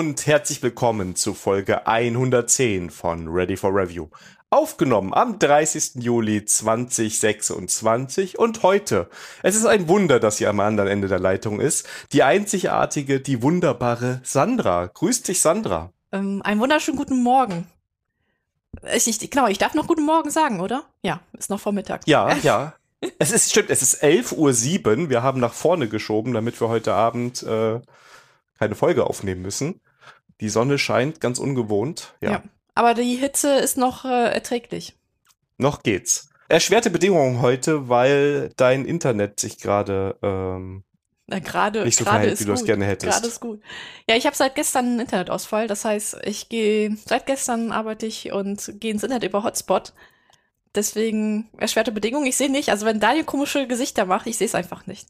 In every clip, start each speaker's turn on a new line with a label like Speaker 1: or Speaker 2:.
Speaker 1: und herzlich willkommen zu Folge 110 von Ready for Review. Aufgenommen am 30. Juli 2026 und heute, es ist ein Wunder, dass sie am anderen Ende der Leitung ist, die einzigartige, die wunderbare Sandra. Grüß dich, Sandra.
Speaker 2: Einen wunderschönen guten Morgen. Ich darf noch guten Morgen sagen, oder? Ja, ist noch Vormittag.
Speaker 1: Ja. Es ist 11:07 Uhr. Wir haben nach vorne geschoben, damit wir heute Abend keine Folge aufnehmen müssen. Die Sonne scheint, ganz ungewohnt. Ja.
Speaker 2: Aber die Hitze ist noch erträglich.
Speaker 1: Noch geht's. Erschwerte Bedingungen heute, weil dein Internet sich gerade nicht so verhält, wie du es gerne hättest.
Speaker 2: Gerade ist gut. Ja, ich habe seit gestern einen Internetausfall. Das heißt, seit gestern arbeite ich und gehe ins Internet über Hotspot. Deswegen erschwerte Bedingungen. Ich sehe nicht, also wenn Daniel komische Gesichter macht, ich sehe es einfach nicht.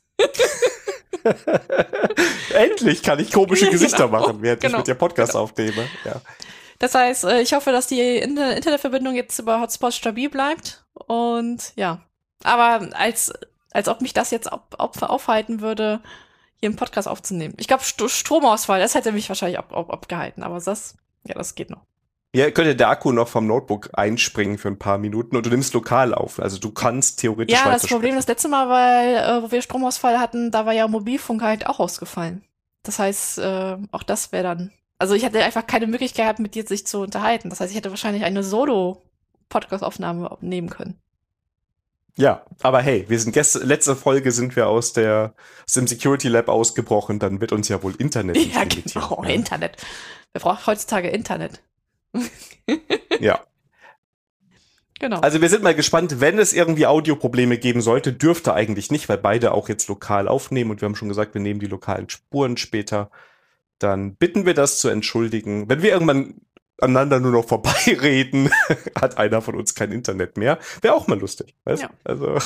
Speaker 1: Endlich kann ich komische Gesichter machen, während ich mit dir Podcast aufnehme. Ja.
Speaker 2: Das heißt, ich hoffe, dass die Internetverbindung jetzt über Hotspot stabil bleibt. Und ja, aber als ob mich das jetzt aufhalten würde, hier einen Podcast aufzunehmen. Ich glaube, Stromausfall, das hätte mich wahrscheinlich abgehalten. Aber das geht noch.
Speaker 1: Ja, könnte der Akku noch vom Notebook einspringen für ein paar Minuten und du nimmst lokal auf. Also du kannst theoretisch
Speaker 2: weitersprechen. Ja, das Problem das letzte Mal, wo wir Stromausfall hatten, da war ja Mobilfunk halt auch ausgefallen. Das heißt, auch das wäre dann. Also ich hatte einfach keine Möglichkeit gehabt, mit dir sich zu unterhalten. Das heißt, ich hätte wahrscheinlich eine Solo-Podcast-Aufnahme nehmen können.
Speaker 1: Ja, aber hey, wir sind letzte Folge sind wir aus dem Security Lab ausgebrochen, dann wird uns ja wohl Internet nicht limitieren.
Speaker 2: Genau, ja. Internet. Wer braucht heutzutage Internet?
Speaker 1: Ja.
Speaker 2: Genau.
Speaker 1: Also wir sind mal gespannt, wenn es irgendwie Audioprobleme geben sollte, dürfte eigentlich nicht, weil beide auch jetzt lokal aufnehmen und wir haben schon gesagt, wir nehmen die lokalen Spuren später. Dann bitten wir das zu entschuldigen. Wenn wir irgendwann aneinander nur noch vorbeireden, hat einer von uns kein Internet mehr. Wäre auch mal lustig, weißt?
Speaker 2: Ja.
Speaker 1: Also.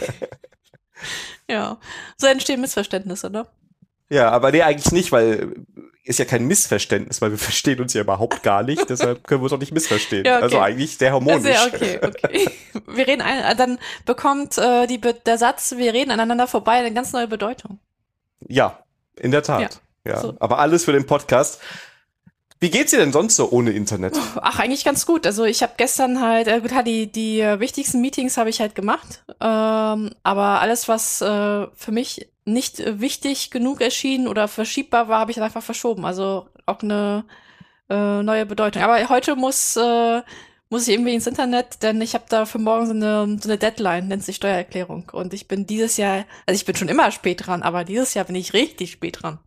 Speaker 2: Ja, so entstehen Missverständnisse, ne?
Speaker 1: Ja, aber nee, eigentlich nicht, weil ist ja kein Missverständnis, weil wir verstehen uns ja überhaupt gar nicht, deshalb können wir uns auch nicht missverstehen. Ja, okay. Also eigentlich sehr harmonisch.
Speaker 2: Ja, okay. Wir reden dann bekommt der Satz, wir reden aneinander vorbei, eine ganz neue Bedeutung.
Speaker 1: Ja, in der Tat. Ja. So. Aber alles für den Podcast. Wie geht's dir denn sonst so ohne Internet?
Speaker 2: Ach, eigentlich ganz gut. Also ich habe gestern halt, die wichtigsten Meetings habe ich halt gemacht. Aber alles, was für mich nicht wichtig genug erschien oder verschiebbar war, habe ich dann einfach verschoben. Also auch eine neue Bedeutung. Aber heute muss ich irgendwie ins Internet, denn ich habe da für morgen so eine Deadline, nennt sich Steuererklärung. Und ich bin dieses Jahr, also ich bin schon immer spät dran, aber dieses Jahr bin ich richtig spät dran.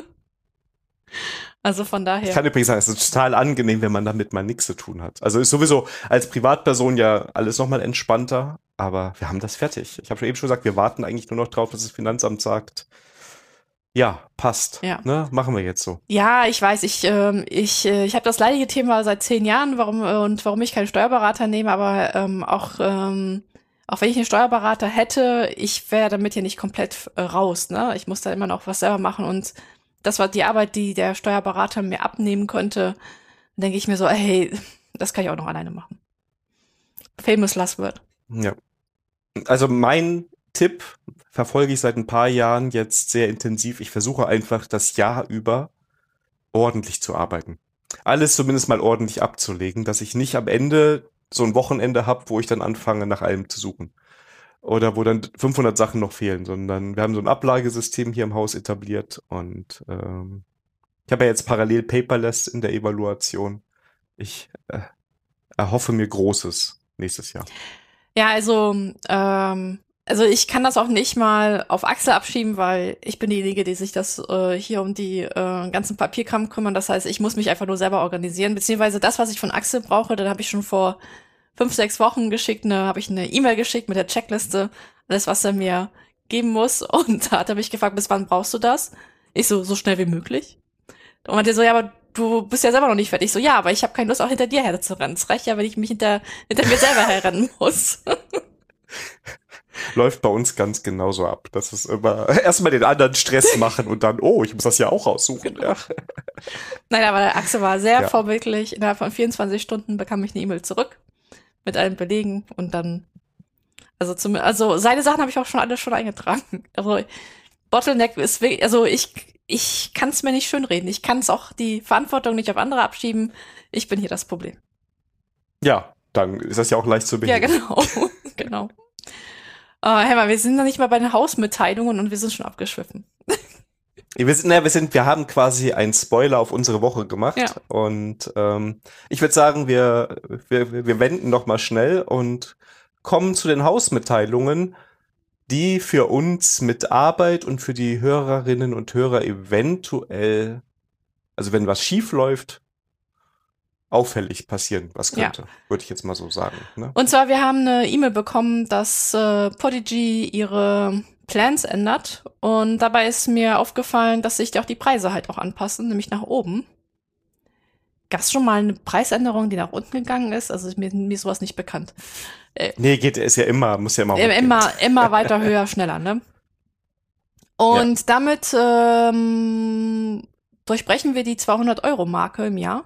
Speaker 2: Also von daher.
Speaker 1: Ich kann übrigens sagen, es ist total angenehm, wenn man damit mal nichts zu tun hat. Also ist sowieso als Privatperson ja alles nochmal entspannter, aber wir haben das fertig. Ich habe eben schon gesagt, wir warten eigentlich nur noch drauf, dass das Finanzamt sagt, ja, passt.
Speaker 2: Ja.
Speaker 1: Ne? Machen wir jetzt so.
Speaker 2: Ja, ich weiß, ich habe das leidige Thema seit 10 Jahren, warum ich keinen Steuerberater nehme, aber auch wenn ich einen Steuerberater hätte, ich wäre damit hier nicht komplett raus. Ne? Ich muss da immer noch was selber machen und das war die Arbeit, die der Steuerberater mir abnehmen könnte. Dann denke ich mir so, hey, das kann ich auch noch alleine machen. Famous last word.
Speaker 1: Ja. Also mein Tipp verfolge ich seit ein paar Jahren jetzt sehr intensiv. Ich versuche einfach das Jahr über ordentlich zu arbeiten. Alles zumindest mal ordentlich abzulegen, dass ich nicht am Ende so ein Wochenende habe, wo ich dann anfange, nach allem zu suchen. Oder wo dann 500 Sachen noch fehlen, sondern wir haben so ein Ablagesystem hier im Haus etabliert und ich habe ja jetzt parallel Paperless in der Evaluation. Ich erhoffe mir Großes nächstes Jahr.
Speaker 2: Ja, also ich kann das auch nicht mal auf Axel abschieben, weil ich bin diejenige, die sich das hier um die ganzen Papierkram kümmern. Das heißt, ich muss mich einfach nur selber organisieren, beziehungsweise das, was ich von Axel brauche, dann habe ich schon vor 5-6 Wochen geschickt, habe ich eine E-Mail geschickt mit der Checkliste, alles, was er mir geben muss. Und da hat er mich gefragt, bis wann brauchst du das? Ich so schnell wie möglich. Und meinte so, ja, aber du bist ja selber noch nicht fertig. Ich so, ja, aber ich habe keine Lust, auch hinter dir herzurennen. Es reicht ja, wenn ich mich hinter mir selber herrennen muss.
Speaker 1: Läuft bei uns ganz genauso ab. Das ist immer erstmal den anderen Stress machen und dann, ich muss das ja auch aussuchen.
Speaker 2: Genau. Ja. Nein, aber der Axel war sehr vorbildlich. Innerhalb von 24 Stunden bekam ich eine E-Mail zurück mit allen Belegen und dann, also seine Sachen habe ich auch schon alle eingetragen. Also Bottleneck ist wirklich, also ich ich kann es mir nicht schönreden. Ich kann es auch die Verantwortung nicht auf andere abschieben. Ich bin hier das Problem.
Speaker 1: Ja, dann ist das ja auch leicht zu
Speaker 2: Ja,
Speaker 1: beheben.
Speaker 2: genau. Genau. Helma, wir sind noch nicht mal bei den Hausmitteilungen und wir sind schon abgeschwiffen.
Speaker 1: Wir haben quasi einen Spoiler auf unsere Woche gemacht
Speaker 2: Ja.
Speaker 1: und ich würde sagen, wir wenden noch mal schnell und kommen zu den Hausmitteilungen, die für uns mit Arbeit und für die Hörerinnen und Hörer eventuell, also wenn was schief läuft, auffällig passieren, was
Speaker 2: Ja.
Speaker 1: könnte, würde ich jetzt mal so sagen. Ne?
Speaker 2: Und zwar, wir haben eine E-Mail bekommen, dass Podigy ihre Plans ändert. Und dabei ist mir aufgefallen, dass sich auch die Preise halt auch anpassen, nämlich nach oben. Gab es schon mal eine Preisänderung, die nach unten gegangen ist? Also mir ist sowas nicht bekannt.
Speaker 1: Nee, muss ja immer hochgehen.
Speaker 2: Immer weiter, höher, schneller, ne? Und damit durchbrechen wir die 200-Euro-Marke im Jahr.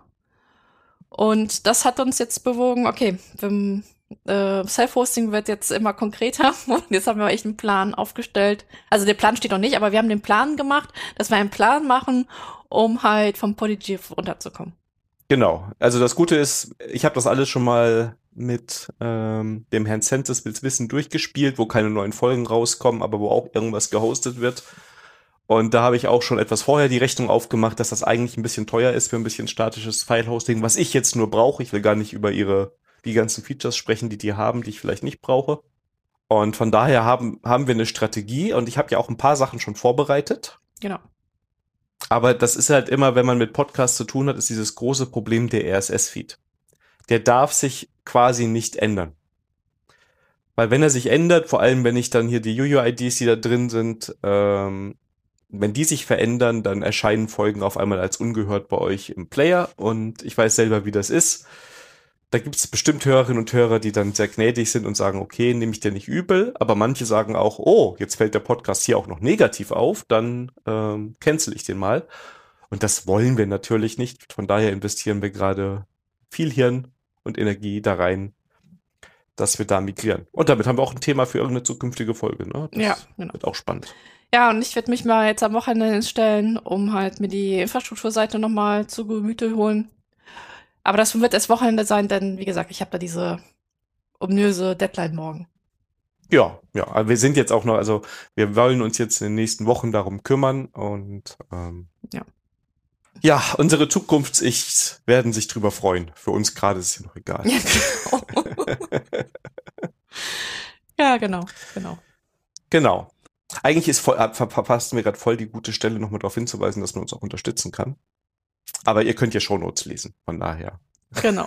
Speaker 2: Und das hat uns jetzt bewogen, okay, Self-Hosting wird jetzt immer konkreter und jetzt haben wir echt einen Plan aufgestellt. Also der Plan steht noch nicht, aber wir haben den Plan gemacht, dass wir einen Plan machen, um halt vom Podigy runterzukommen.
Speaker 1: Genau. Also das Gute ist, ich habe das alles schon mal mit dem Herrn Centes will's wissen durchgespielt, wo keine neuen Folgen rauskommen, aber wo auch irgendwas gehostet wird. Und da habe ich auch schon etwas vorher die Rechnung aufgemacht, dass das eigentlich ein bisschen teuer ist für ein bisschen statisches File-Hosting, was ich jetzt nur brauche. Ich will gar nicht über die ganzen Features sprechen, die haben, die ich vielleicht nicht brauche. Und von daher haben wir eine Strategie und ich habe ja auch ein paar Sachen schon vorbereitet.
Speaker 2: Genau.
Speaker 1: Aber das ist halt immer, wenn man mit Podcasts zu tun hat, ist dieses große Problem der RSS-Feed. Der darf sich quasi nicht ändern. Weil wenn er sich ändert, vor allem wenn ich dann hier die UUIDs, die da drin sind, wenn die sich verändern, dann erscheinen Folgen auf einmal als ungehört bei euch im Player und ich weiß selber, wie das ist. Da gibt es bestimmt Hörerinnen und Hörer, die dann sehr gnädig sind und sagen, okay, nehme ich dir nicht übel, aber manche sagen auch, oh, jetzt fällt der Podcast hier auch noch negativ auf, dann cancel ich den mal. Und das wollen wir natürlich nicht. Von daher investieren wir gerade viel Hirn und Energie da rein, dass wir da migrieren. Und damit haben wir auch ein Thema für irgendeine zukünftige Folge. Ne? Das
Speaker 2: Ja, genau.
Speaker 1: wird auch spannend.
Speaker 2: Ja, und ich werde mich mal jetzt am Wochenende hinstellen, um halt mir die Infrastrukturseite nochmal zu Gemüte holen. Aber das wird erst Wochenende sein, denn wie gesagt, ich habe da diese ominöse Deadline morgen.
Speaker 1: Ja, aber wir sind jetzt auch noch, also wir wollen uns jetzt in den nächsten Wochen darum kümmern und ja, unsere Zukunfts-Ichs werden sich drüber freuen. Für uns gerade ist es ja noch egal.
Speaker 2: Ja, genau.
Speaker 1: Genau. Eigentlich verpasst mir gerade voll die gute Stelle, nochmal darauf hinzuweisen, dass man uns auch unterstützen kann. Aber ihr könnt ja Shownotes lesen, von daher.
Speaker 2: Genau.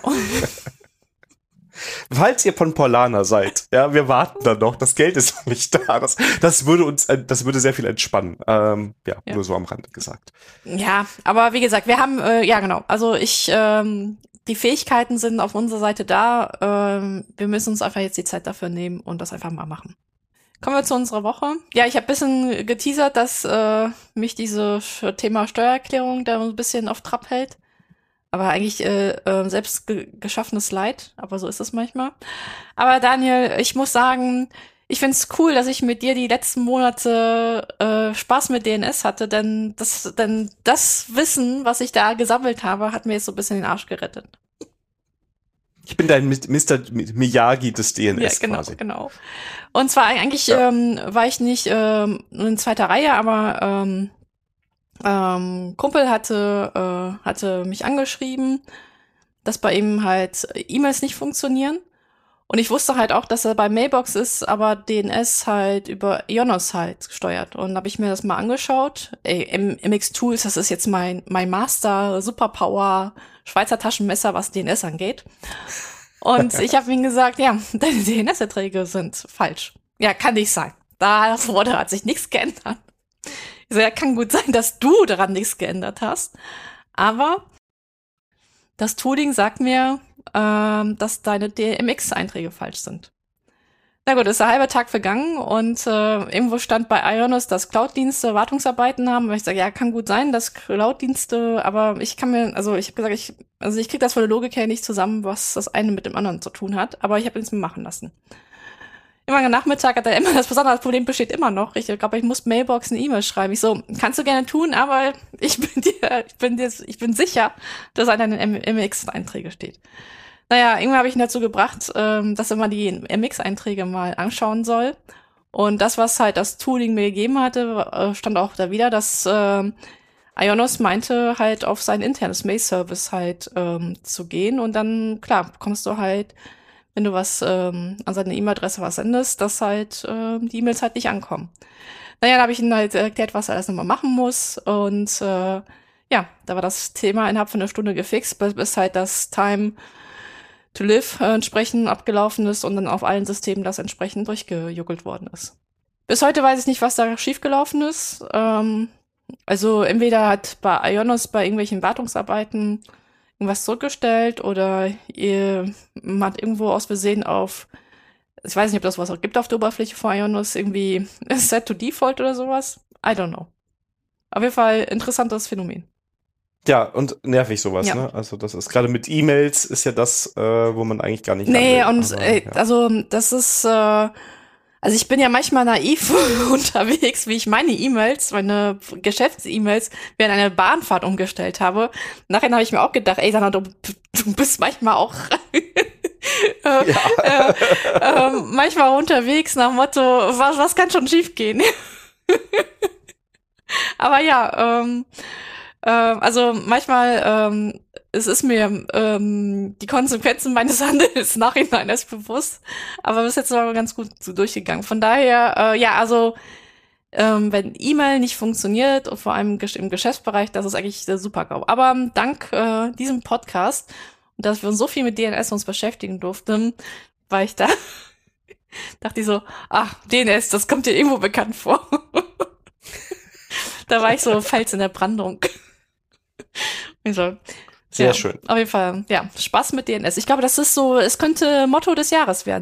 Speaker 1: Falls ihr von Paulana seid, ja, wir warten da noch, das Geld ist noch nicht da. Das würde sehr viel entspannen. Nur so am Rande gesagt.
Speaker 2: Ja, aber wie gesagt, wir haben, genau, also die Fähigkeiten sind auf unserer Seite da. Wir müssen uns einfach jetzt die Zeit dafür nehmen und das einfach mal machen. Kommen wir zu unserer Woche. Ja, ich habe ein bisschen geteasert, dass mich dieses Thema Steuererklärung da ein bisschen auf Trab hält. Aber eigentlich selbst geschaffenes Leid, aber so ist es manchmal. Aber Daniel, ich muss sagen, ich find's cool, dass ich mit dir die letzten Monate Spaß mit DNS hatte, denn das Wissen, was ich da gesammelt habe, hat mir jetzt so ein bisschen den Arsch gerettet.
Speaker 1: Ich bin dein Mr. Miyagi des DNS
Speaker 2: ja,
Speaker 1: quasi.
Speaker 2: Genau. Und zwar eigentlich war ich nicht in zweiter Reihe, aber Kumpel hatte mich angeschrieben, dass bei ihm halt E-Mails nicht funktionieren. Und ich wusste halt auch, dass er bei Mailbox ist, aber DNS halt über Ionos halt steuert. Und habe ich mir das mal angeschaut. MX Tools, das ist jetzt mein Master Superpower Schweizer Taschenmesser, was DNS angeht. Und ich habe ihm gesagt, ja, deine DNS-Erträge sind falsch. Ja, kann nicht sein. Hat sich nichts geändert. Ich so, ja, kann gut sein, dass du daran nichts geändert hast. Aber das Tooling sagt mir, dass deine DMX-Einträge falsch sind. Na gut, ist der halbe Tag vergangen und irgendwo stand bei Ionos, dass Cloud-Dienste Wartungsarbeiten haben. Und ich sage, ja, kann gut sein, dass Cloud-Dienste, aber ich habe gesagt, ich krieg das von der Logik her nicht zusammen, was das eine mit dem anderen zu tun hat. Aber ich habe es mir machen lassen. immer Nachmittag hat er immer, das besondere Problem besteht immer noch. Ich glaube, ich muss Mailbox eine E-Mail schreiben. Ich so, kannst du gerne tun, aber ich bin sicher, dass einer in den MX-Einträge steht. Naja, irgendwann habe ich ihn dazu gebracht, dass er mal die MX-Einträge mal anschauen soll. Und das, was halt das Tooling mir gegeben hatte, stand auch da wieder, dass Ionos meinte, halt auf sein internes Mail-Service halt zu gehen. Und dann, klar, kommst du halt, wenn du was an seine E-Mail-Adresse was sendest, dass halt die E-Mails halt nicht ankommen. Naja, da habe ich ihm halt erklärt, was er alles nochmal machen muss. Und ja, da war das Thema innerhalb von einer Stunde gefixt, bis halt das Time to Live entsprechend abgelaufen ist und dann auf allen Systemen das entsprechend durchgejuckelt worden ist. Bis heute weiß ich nicht, was da schiefgelaufen ist. Also entweder hat bei Ionos bei irgendwelchen Wartungsarbeiten irgendwas zurückgestellt oder ihr hat irgendwo aus Versehen auf, ich weiß nicht, ob das was auch gibt auf der Oberfläche von Ionos, irgendwie Set to Default oder sowas. I don't know. Auf jeden Fall interessantes Phänomen.
Speaker 1: Ja, und nervig sowas,
Speaker 2: Ja.
Speaker 1: ne? Also das ist gerade mit E-Mails ist ja das, wo man eigentlich gar nicht
Speaker 2: Nee,
Speaker 1: ran will.
Speaker 2: und
Speaker 1: Aber, ja.
Speaker 2: also das ist, also ich bin ja manchmal naiv unterwegs, wie ich meine E-Mails, meine Geschäfts-E-Mails während einer Bahnfahrt umgestellt habe. Nachher habe ich mir auch gedacht, ey, Sandra, du bist manchmal auch manchmal unterwegs nach dem Motto, was kann schon schief gehen? Aber ja, also manchmal es ist mir die Konsequenzen meines Handels nachhinein erst bewusst, aber bis jetzt war ganz gut so durchgegangen. Von daher, ja, also wenn E-Mail nicht funktioniert und vor allem im Geschäftsbereich, das ist eigentlich der Super-GAU. Aber dank diesem Podcast und dass wir uns so viel mit DNS uns beschäftigen durften, war ich da, dachte ich so, ach, DNS, das kommt dir irgendwo bekannt vor. Da war ich so Fels in der Brandung. Also,
Speaker 1: Sehr
Speaker 2: ja,
Speaker 1: schön.
Speaker 2: auf jeden Fall, ja, Spaß mit DNS. Ich glaube, das ist so, es könnte Motto des Jahres werden,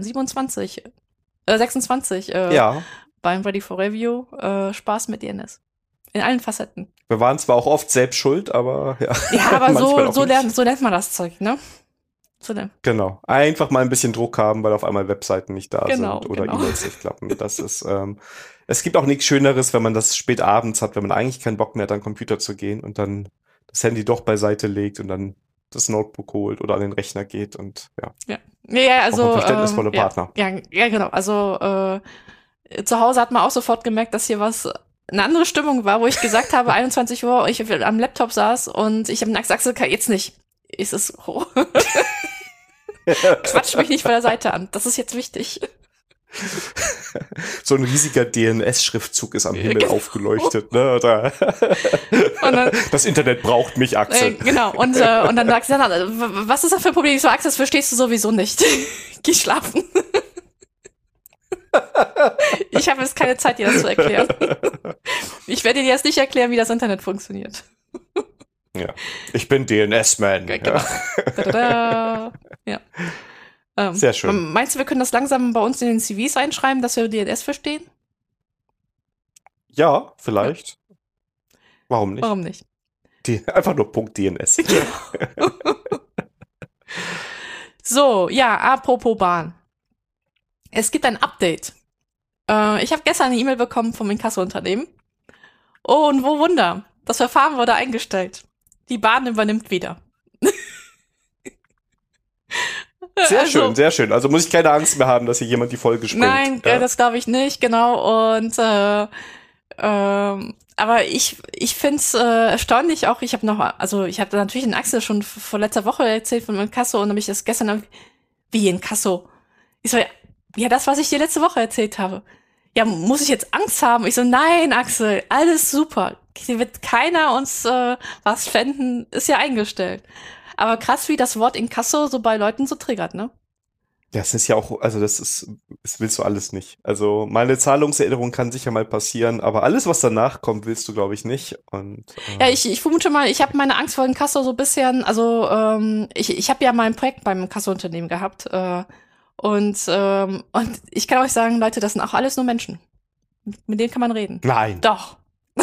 Speaker 2: 26,
Speaker 1: Ja,
Speaker 2: beim Ready for Review, Spaß mit DNS. In allen Facetten.
Speaker 1: wir waren zwar auch oft selbst schuld, aber ja.
Speaker 2: Ja, aber
Speaker 1: manchmal auch
Speaker 2: so
Speaker 1: nicht.
Speaker 2: lernt man das Zeug, ne?
Speaker 1: Genau. Einfach mal ein bisschen Druck haben, weil auf einmal Webseiten nicht da
Speaker 2: Genau,
Speaker 1: sind oder
Speaker 2: genau.
Speaker 1: E-Mails nicht klappen. Das ist, es gibt auch nichts Schöneres, wenn man das spät abends hat, wenn man eigentlich keinen Bock mehr hat, an den Computer zu gehen und dann das Handy doch beiseite legt und dann das Notebook holt oder an den Rechner geht und ja.
Speaker 2: Ja, also,
Speaker 1: Auch ein verständnisvolle Partner.
Speaker 2: Ja, genau. Also, zu Hause hat man auch sofort gemerkt, dass hier eine andere Stimmung war, wo ich gesagt habe, 21 Uhr, ich am Laptop saß und ich habe gesagt, Axel, jetzt nicht. Ist es Quatsch mich nicht von der Seite an. Das ist jetzt wichtig.
Speaker 1: So ein riesiger DNS-Schriftzug ist am Himmel
Speaker 2: Genau.
Speaker 1: aufgeleuchtet, ne? Da.
Speaker 2: Und dann,
Speaker 1: Das Internet braucht mich, Axel.
Speaker 2: genau. Und dann sagt sie, was ist das für ein Problem? Ich so, Axel, das verstehst du sowieso nicht. Geh schlafen. Ich habe jetzt keine Zeit, dir das zu erklären. Ich werde dir jetzt nicht erklären, wie das Internet funktioniert.
Speaker 1: Ja. Ich bin DNS-Man.
Speaker 2: Genau. Da. Ja.
Speaker 1: Sehr schön.
Speaker 2: Meinst du, wir können das langsam bei uns in den CVs einschreiben, dass wir DNS verstehen?
Speaker 1: Ja, vielleicht. Warum nicht?
Speaker 2: Warum nicht?
Speaker 1: Einfach nur .dns.
Speaker 2: So, ja, apropos Bahn. Es gibt ein Update. Ich habe gestern eine E-Mail bekommen vom Inkasso-Unternehmen. Oh, und wo Wunder. Das Verfahren wurde eingestellt. Die Bahn übernimmt wieder.
Speaker 1: Sehr schön, sehr schön. Also muss ich keine Angst mehr haben, dass hier jemand die Folge springt.
Speaker 2: Nein,
Speaker 1: ja.
Speaker 2: das glaube ich nicht, genau. Und aber ich finde es erstaunlich auch. Ich habe natürlich den Axel schon vor letzter Woche erzählt von Inkasso und habe ich das gestern wie Inkasso. Ich so, ja, das, was ich dir letzte Woche erzählt habe. Ja, muss ich jetzt Angst haben? Ich so, nein, Axel, alles super. Hier wird keiner uns was spenden, ist ja eingestellt. Aber krass, wie das Wort Inkasso so bei Leuten so triggert, ne?
Speaker 1: Das ist ja auch, also das willst du alles nicht. Also meine Zahlungserinnerung kann sicher mal passieren, aber alles, was danach kommt, willst du, glaube ich, nicht. Und,
Speaker 2: ja, ich vermute mal, ich habe meine Angst vor Inkasso so ein bisschen, also ich habe ja mal ein Projekt beim Inkasso-Unternehmen gehabt und ich kann euch sagen, Leute, das sind auch alles nur Menschen. Mit denen kann man reden.
Speaker 1: Nein.
Speaker 2: Doch.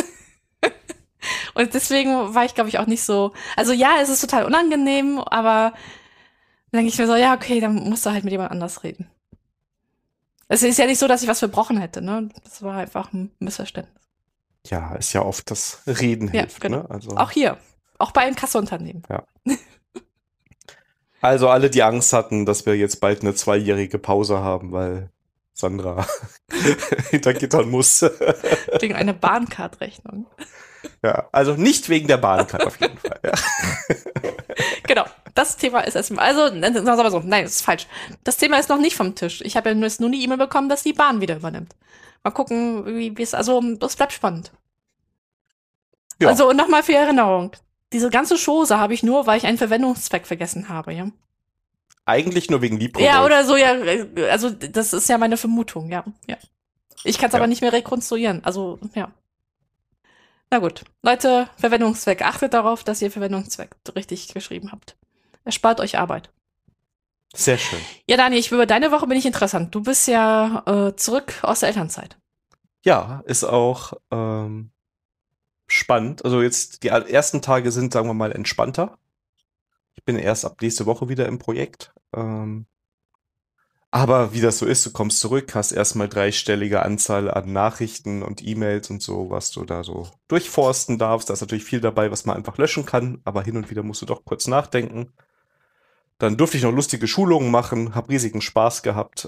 Speaker 2: Und deswegen war ich, glaube ich, auch nicht so, also ja, es ist total unangenehm, aber dann denke ich mir so, ja, okay, dann musst du halt mit jemand anders reden. Es ist ja nicht so, dass ich was verbrochen hätte, ne? Das war einfach ein Missverständnis.
Speaker 1: Ja, ist ja oft das Reden
Speaker 2: Ja,
Speaker 1: hilft,
Speaker 2: genau.
Speaker 1: ne? Also,
Speaker 2: Auch hier. Auch bei Inkassounternehmen.
Speaker 1: ja. Also alle, die Angst hatten, dass wir jetzt bald eine 2-jährige Pause haben, weil Sandra hinter Gittern muss.
Speaker 2: Wegen einer Bahncard-Rechnung.
Speaker 1: Ja, also nicht wegen der Bahncard auf jeden Fall. Ja.
Speaker 2: Genau. Das Thema ist erstmal, also, sagen wir mal so, nein, das ist falsch. Das Thema ist noch nicht vom Tisch. Ich habe ja nur eine E-Mail bekommen, dass die Bahn wieder übernimmt. Mal gucken, wie es, also, das bleibt spannend.
Speaker 1: Ja.
Speaker 2: Also, und nochmal für Erinnerung. Diese ganze Chose habe ich nur, weil ich einen Verwendungszweck vergessen habe, ja.
Speaker 1: Eigentlich nur wegen Libro.
Speaker 2: Ja, oder so, ja, also, das ist ja meine Vermutung, ja. Ich kann es aber
Speaker 1: Ja.
Speaker 2: nicht mehr rekonstruieren, also, ja. Na gut. Leute, Verwendungszweck. Achtet darauf, dass ihr Verwendungszweck richtig geschrieben habt. Erspart euch Arbeit.
Speaker 1: Sehr schön.
Speaker 2: Ja, Dani, über deine Woche bin ich interessant. Du bist ja zurück aus der Elternzeit.
Speaker 1: Ja, ist auch spannend. Also jetzt die ersten Tage sind, sagen wir mal, entspannter. Ich bin erst ab nächste Woche wieder im Projekt. Aber wie das so ist, du kommst zurück, hast erstmal 3-stellige Anzahl an Nachrichten und E-Mails und so, was du da so durchforsten darfst. Da ist natürlich viel dabei, was man einfach löschen kann, aber hin und wieder musst du doch kurz nachdenken. Dann durfte ich noch lustige Schulungen machen, habe riesigen Spaß gehabt.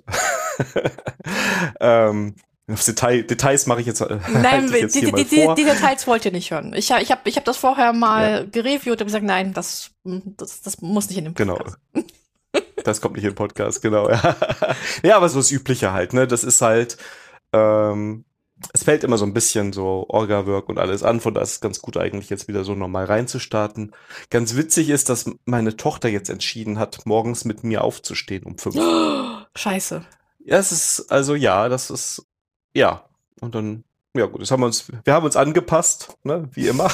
Speaker 1: Auf Details mache ich jetzt,
Speaker 2: Nein,
Speaker 1: ich jetzt
Speaker 2: die Details wollt ihr nicht hören. Ich hab das vorher mal gereviewt und gesagt, nein, das muss nicht in dem Podcast.
Speaker 1: Genau. Das kommt nicht in den Podcast, genau. Ja, aber so das Übliche halt, ne? Das ist halt, es fällt immer so ein bisschen so Orga-Work und alles an, von daher ist es ganz gut eigentlich jetzt wieder so normal reinzustarten. Ganz witzig ist, dass meine Tochter jetzt entschieden hat, morgens mit mir aufzustehen um 5.
Speaker 2: Scheiße.
Speaker 1: Ja, es ist, also ja, das ist, ja. Und dann, ja gut, wir haben uns angepasst, ne, wie immer.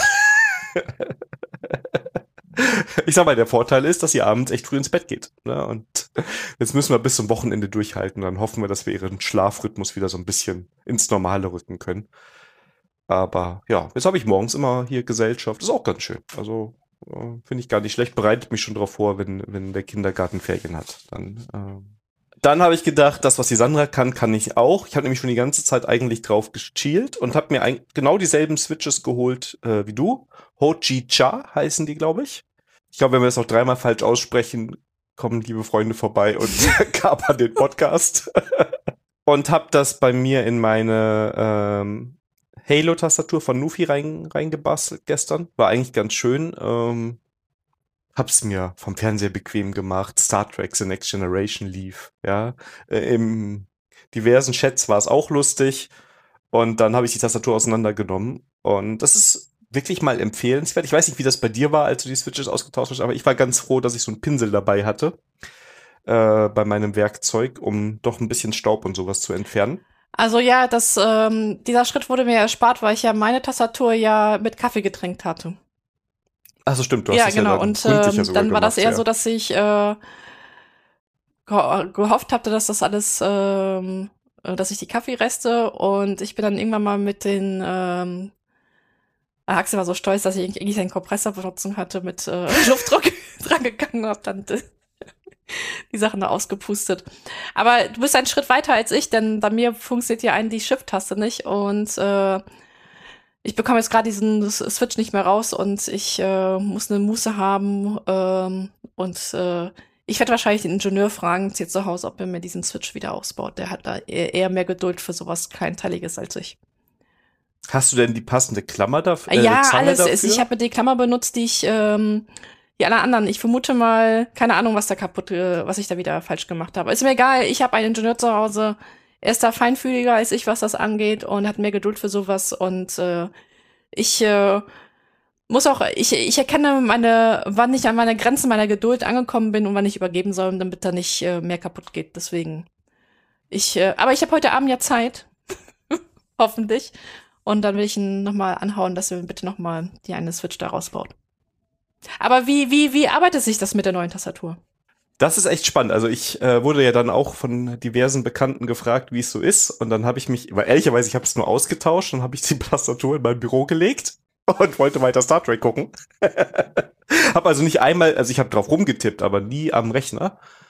Speaker 1: Ich sag mal, der Vorteil ist, dass sie abends echt früh ins Bett geht. Ne? Und jetzt müssen wir bis zum Wochenende durchhalten. Dann hoffen wir, dass wir ihren Schlafrhythmus wieder so ein bisschen ins Normale rücken können. Aber ja, jetzt habe ich morgens immer hier Gesellschaft. Ist auch ganz schön. Also finde ich gar nicht schlecht. Bereitet mich schon darauf vor, wenn der Kindergarten Ferien hat. Dann habe ich gedacht, das, was die Sandra kann ich auch. Ich habe nämlich schon die ganze Zeit eigentlich drauf gechillt und habe mir genau dieselben Switches geholt wie du. Hojicha heißen die, glaube ich. Ich glaube, wenn wir das auch 3-mal falsch aussprechen, kommen liebe Freunde vorbei und kapern den Podcast. Und habe das bei mir in meine Halo-Tastatur von Nufi reingebastelt gestern. War eigentlich ganz schön. Hab's mir vom Fernseher bequem gemacht. Star Trek The Next Generation lief. Ja, im diversen Chats war es auch lustig. Und dann habe ich die Tastatur auseinandergenommen. Und das ist wirklich mal empfehlenswert. Ich weiß nicht, wie das bei dir war, als du die Switches ausgetauscht hast, aber ich war ganz froh, dass ich so einen Pinsel dabei hatte bei meinem Werkzeug, um doch ein bisschen Staub und sowas zu entfernen.
Speaker 2: Also ja, dieser Schritt wurde mir erspart, weil ich ja meine Tastatur ja mit Kaffee getränkt hatte.
Speaker 1: Ach so, stimmt, du hast
Speaker 2: Ja,
Speaker 1: das
Speaker 2: genau.
Speaker 1: ja dann
Speaker 2: Und
Speaker 1: gründlicher sogar
Speaker 2: dann war das
Speaker 1: gemacht,
Speaker 2: eher
Speaker 1: ja.
Speaker 2: so, dass ich gehofft hatte, dass das alles, dass ich die Kaffeereste und ich bin dann irgendwann mal mit den Axel war so stolz, dass ich eigentlich einen Kompressor benutzen hatte mit Luftdruck dran gegangen und hab dann die Sachen da ausgepustet. Aber du bist einen Schritt weiter als ich, denn bei mir funktioniert ja die Shift-Taste nicht und ich bekomme jetzt gerade diesen Switch nicht mehr raus und ich muss eine Muße haben und ich werde wahrscheinlich den Ingenieur fragen, jetzt zu Hause, ob er mir diesen Switch wieder ausbaut. Der hat da eher mehr Geduld für sowas Kleinteiliges als ich.
Speaker 1: Hast du denn die passende Klammer dafür?
Speaker 2: Ja,
Speaker 1: Zange
Speaker 2: alles.
Speaker 1: dafür?
Speaker 2: Ich habe die Klammer benutzt, die ich, die alle anderen. Ich vermute mal, keine Ahnung, was ich da wieder falsch gemacht habe. Ist mir egal, ich habe einen Ingenieur zu Hause. Er ist da feinfühliger als ich, was das angeht und hat mehr Geduld für sowas. Und ich muss auch, ich erkenne wann ich an meiner Grenze meiner Geduld angekommen bin und wann ich übergeben soll, damit da nicht mehr kaputt geht. Deswegen, aber ich habe heute Abend ja Zeit. Hoffentlich. Und dann will ich ihn nochmal anhauen, dass er bitte nochmal die eine Switch da rausbaut. Aber wie arbeitet sich das mit der neuen Tastatur?
Speaker 1: Das ist echt spannend. Also ich wurde ja dann auch von diversen Bekannten gefragt, wie es so ist. Und dann habe ich mich, weil ehrlicherweise, ich habe es nur ausgetauscht und habe ich die Tastatur in mein Büro gelegt und wollte weiter Star Trek gucken. Habe also nicht einmal, also ich habe drauf rumgetippt, aber nie am Rechner.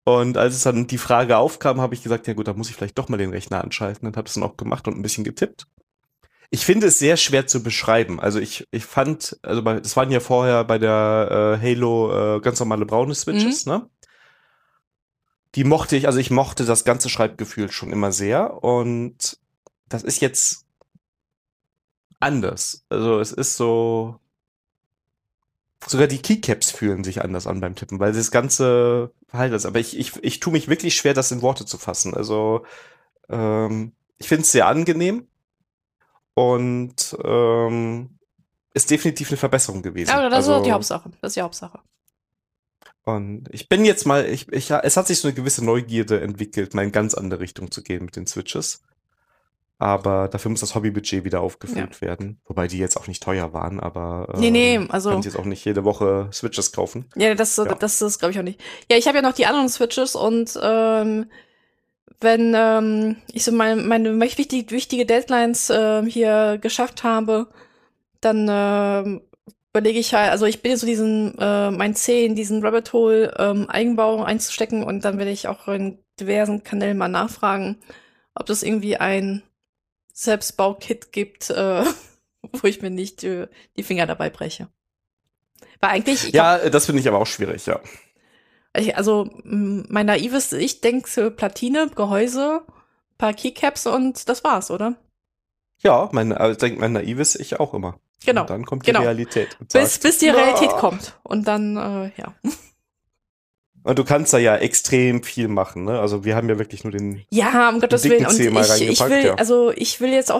Speaker 1: Und als es dann die Frage aufkam, habe ich gesagt, ja gut, da muss ich vielleicht doch mal den Rechner anschalten und habe es dann auch gemacht und ein bisschen getippt. Ich finde es sehr schwer zu beschreiben. Also ich fand, also das waren ja vorher bei der Halo ganz normale braune Switches, ne? Die mochte ich, also ich mochte das ganze Schreibgefühl schon immer sehr und das ist jetzt anders. Also es ist so, sogar die Keycaps fühlen sich anders an beim Tippen, weil das ganze Verhalten ist. Aber ich tue mich wirklich schwer, das in Worte zu fassen. Also ich finde es sehr angenehm und ist definitiv eine Verbesserung gewesen.
Speaker 2: Ja, das ist die Hauptsache. Das ist die Hauptsache.
Speaker 1: Und ich bin jetzt mal, es hat sich so eine gewisse Neugierde entwickelt, mal in ganz andere Richtung zu gehen mit den Switches. Aber dafür muss das Hobbybudget wieder aufgefüllt werden. Wobei die jetzt auch nicht teuer waren, aber
Speaker 2: Nee, also
Speaker 1: kann ich jetzt auch nicht jede Woche Switches kaufen.
Speaker 2: ja, das glaube ich auch nicht. Ja, ich habe ja noch die anderen Switches und wenn ich so meine wichtige Deadlines hier geschafft habe, dann überlege ich halt, also ich bin jetzt so mein C in diesen Rabbit Hole Eigenbau einzustecken und dann werde ich auch in diversen Kanälen mal nachfragen, ob das irgendwie ein Selbstbaukit gibt, wo ich mir nicht die Finger dabei breche. Weil eigentlich,
Speaker 1: ja, das finde ich aber auch schwierig, ja.
Speaker 2: Also mein naives Ich denke Platine, Gehäuse, paar Keycaps und das war's, oder?
Speaker 1: Ja, ich denke, mein naives Ich auch immer.
Speaker 2: Genau.
Speaker 1: Und dann kommt die Realität. Und
Speaker 2: Bis die Realität kommt. Und dann, ja.
Speaker 1: Und du kannst da ja extrem viel machen, ne? Also wir haben ja wirklich nur den
Speaker 2: Ja, um Gottes Willen. Und ich will jetzt auch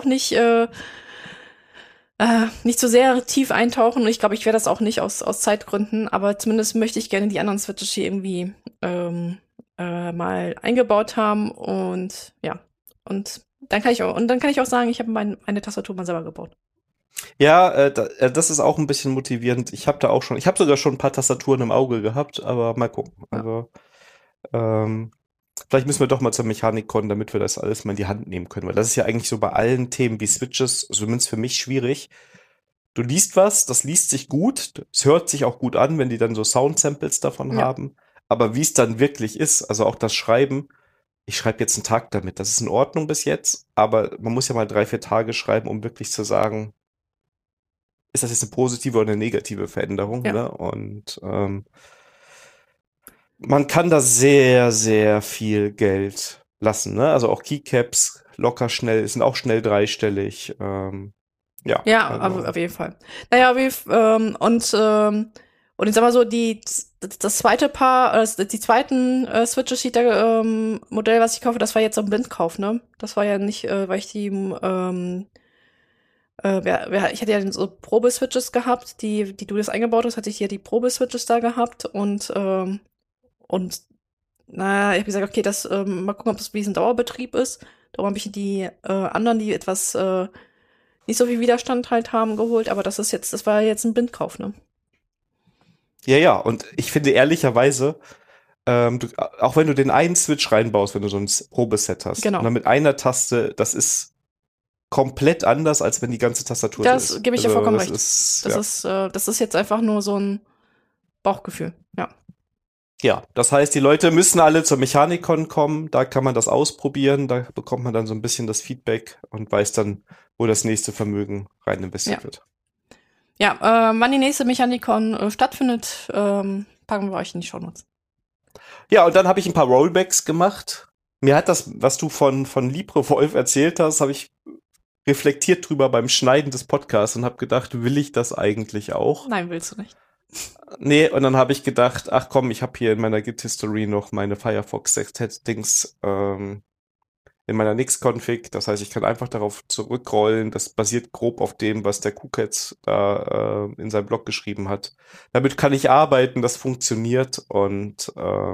Speaker 2: nicht so sehr tief eintauchen. Ich glaube, ich werde das auch nicht aus Zeitgründen, aber zumindest möchte ich gerne die anderen Switches hier irgendwie mal eingebaut haben und ja. Und dann kann ich auch sagen, ich habe meine Tastatur mal selber gebaut.
Speaker 1: Ja, das ist auch ein bisschen motivierend. Ich habe sogar schon ein paar Tastaturen im Auge gehabt, aber mal gucken.
Speaker 2: Ja.
Speaker 1: Also vielleicht müssen wir doch mal zur Mechanik-Con, damit wir das alles mal in die Hand nehmen können, weil das ist ja eigentlich so bei allen Themen wie Switches, zumindest für mich schwierig. Du liest was, das liest sich gut, es hört sich auch gut an, wenn die dann so Sound-Samples davon haben, aber wie es dann wirklich ist, also auch das Schreiben, ich schreibe jetzt einen Tag damit, das ist in Ordnung bis jetzt, aber man muss ja mal 3, 4 Tage schreiben, um wirklich zu sagen, ist das jetzt eine positive oder eine negative Veränderung, ne? Und man kann da sehr, sehr viel Geld lassen, ne? Also auch Keycaps locker schnell, sind auch schnell dreistellig. Ja, also.
Speaker 2: Auf jeden Fall. Naja, und ich sag mal so, das zweite Paar, die zweiten Switches Heater Modell, was ich kaufe, das war jetzt so ein Blindkauf, ne? Das war ja nicht, weil ich die ich hatte ja so Probe-Switches gehabt, die du das eingebaut hast, hatte ich hier die Probe-Switches da gehabt und naja, ich habe gesagt, okay, mal gucken, ob das wie ein Dauerbetrieb ist. Darum habe ich die anderen, die etwas nicht so viel Widerstand halt haben, geholt, aber das war jetzt ein Blindkauf, ne?
Speaker 1: Ja, und ich finde ehrlicherweise, auch wenn du den einen Switch reinbaust, wenn du so ein Probeset hast,
Speaker 2: Genau.
Speaker 1: und dann mit einer Taste, das ist komplett anders, als wenn die ganze Tastatur
Speaker 2: das
Speaker 1: so ist.
Speaker 2: Das gebe ich dir vollkommen recht.
Speaker 1: Das
Speaker 2: ist jetzt einfach nur so ein Bauchgefühl, ja.
Speaker 1: Ja, das heißt, die Leute müssen alle zur Mechanikon kommen, da kann man das ausprobieren, da bekommt man dann so ein bisschen das Feedback und weiß dann, wo das nächste Vermögen rein investiert wird.
Speaker 2: Ja, wann die nächste Mechanikon stattfindet, packen wir euch in die Shownotes.
Speaker 1: Ja, und dann habe ich ein paar Rollbacks gemacht. Mir hat das, was du von LibreWolf erzählt hast, habe ich reflektiert drüber beim Schneiden des Podcasts und habe gedacht, will ich das eigentlich auch?
Speaker 2: Nein, willst du nicht.
Speaker 1: Nee, und dann habe ich gedacht, ach komm, ich habe hier in meiner Git-History noch meine Firefox Settings in meiner Nix-Config. Das heißt, ich kann einfach darauf zurückrollen. Das basiert grob auf dem, was der Kukets da in seinem Blog geschrieben hat. Damit kann ich arbeiten, das funktioniert. Und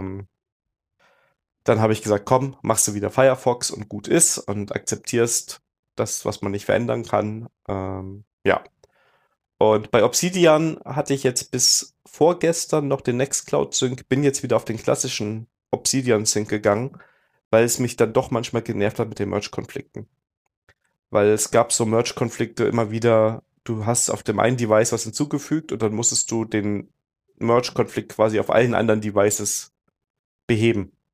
Speaker 1: dann habe ich gesagt, komm, machst du wieder Firefox und gut ist und akzeptierst das, was man nicht verändern kann. Ja. Und bei Obsidian hatte ich jetzt bis vorgestern noch den Nextcloud Sync, bin jetzt wieder auf den klassischen Obsidian Sync gegangen, weil es mich dann doch manchmal genervt hat mit den Merge-Konflikten. Weil es gab so Merge-Konflikte immer wieder, du hast auf dem einen Device was hinzugefügt und dann musstest du den Merge-Konflikt quasi auf allen anderen Devices beheben.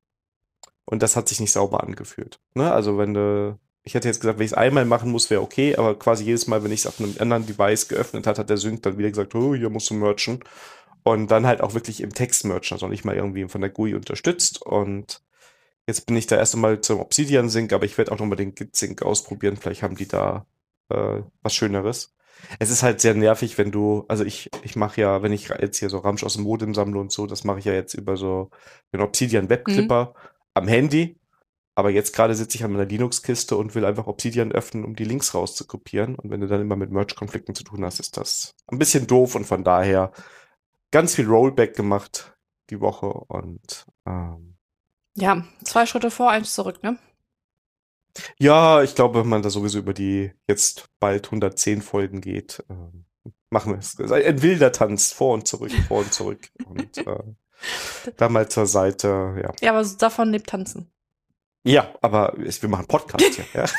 Speaker 1: Und das hat sich nicht sauber angefühlt. Ne? Also ich hätte jetzt gesagt, wenn ich es einmal machen muss, wäre okay, aber quasi jedes Mal, wenn ich es auf einem anderen Device geöffnet hat der Sync dann wieder gesagt, oh, hier musst du merchen. Und dann halt auch wirklich im Text merchen, also nicht mal irgendwie von der GUI unterstützt. Und jetzt bin ich da erst einmal zum Obsidian Sync, aber ich werde auch nochmal den Git Sync ausprobieren. Vielleicht haben die da was Schöneres. Es ist halt sehr nervig, wenn also ich mache ja, wenn ich jetzt hier so Ramsch aus dem Modem sammle und so, das mache ich ja jetzt über so den Obsidian Webclipper am Handy. Aber jetzt gerade sitze ich an meiner Linux-Kiste und will einfach Obsidian öffnen, um die Links rauszukopieren. Und wenn du dann immer mit Merge-Konflikten zu tun hast, ist das ein bisschen doof und von daher ganz viel Rollback gemacht die Woche und
Speaker 2: Ja, 2 Schritte vor, 1 zurück, ne?
Speaker 1: ja, ich glaube, wenn man da sowieso über die jetzt bald 110 Folgen geht, machen wir es. Ein wilder Tanz, vor und zurück, vor und zurück. Und da mal zur Seite, ja.
Speaker 2: Ja, aber davon lebt Tanzen.
Speaker 1: Ja, aber wir machen Podcast hier, ja.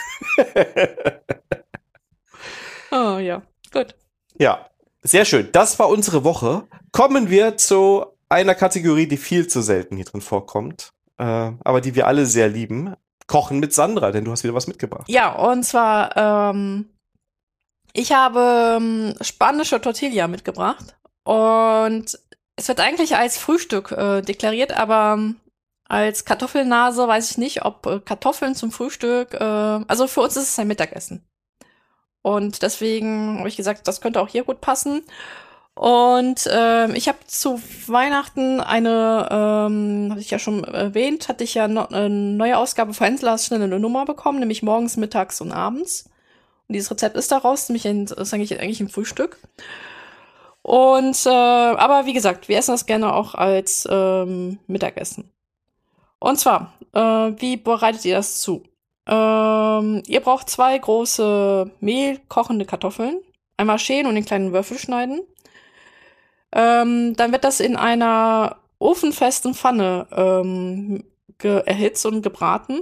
Speaker 2: Oh ja, gut.
Speaker 1: Ja, sehr schön. Das war unsere Woche. Kommen wir zu einer Kategorie, die viel zu selten hier drin vorkommt, aber die wir alle sehr lieben. Kochen mit Sandra, denn du hast wieder was mitgebracht.
Speaker 2: Ja, und zwar, ich habe spanische Tortilla mitgebracht und es wird eigentlich als Frühstück deklariert, aber als Kartoffelnase weiß ich nicht, ob Kartoffeln zum Frühstück, also für uns ist es ein Mittagessen. Und deswegen habe ich gesagt, das könnte auch hier gut passen. Und ich habe zu Weihnachten hatte ich ja schon erwähnt, hatte ich ja eine neue Ausgabe von Henslers schnell eine Nummer bekommen, nämlich morgens, mittags und abends. Und dieses Rezept ist daraus, nämlich ist eigentlich ein Frühstück. Und aber wie gesagt, wir essen das gerne auch als Mittagessen. Und zwar, wie bereitet ihr das zu? Ihr braucht 2 große mehlkochende Kartoffeln, einmal schälen und in kleinen Würfel schneiden. Dann wird das in einer ofenfesten Pfanne erhitzt und gebraten.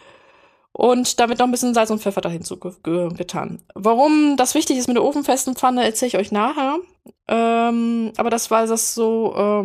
Speaker 2: Und da wird noch ein bisschen Salz und Pfeffer dahin getan. Warum das wichtig ist mit der ofenfesten Pfanne, erzähle ich euch nachher. Aber das war das so,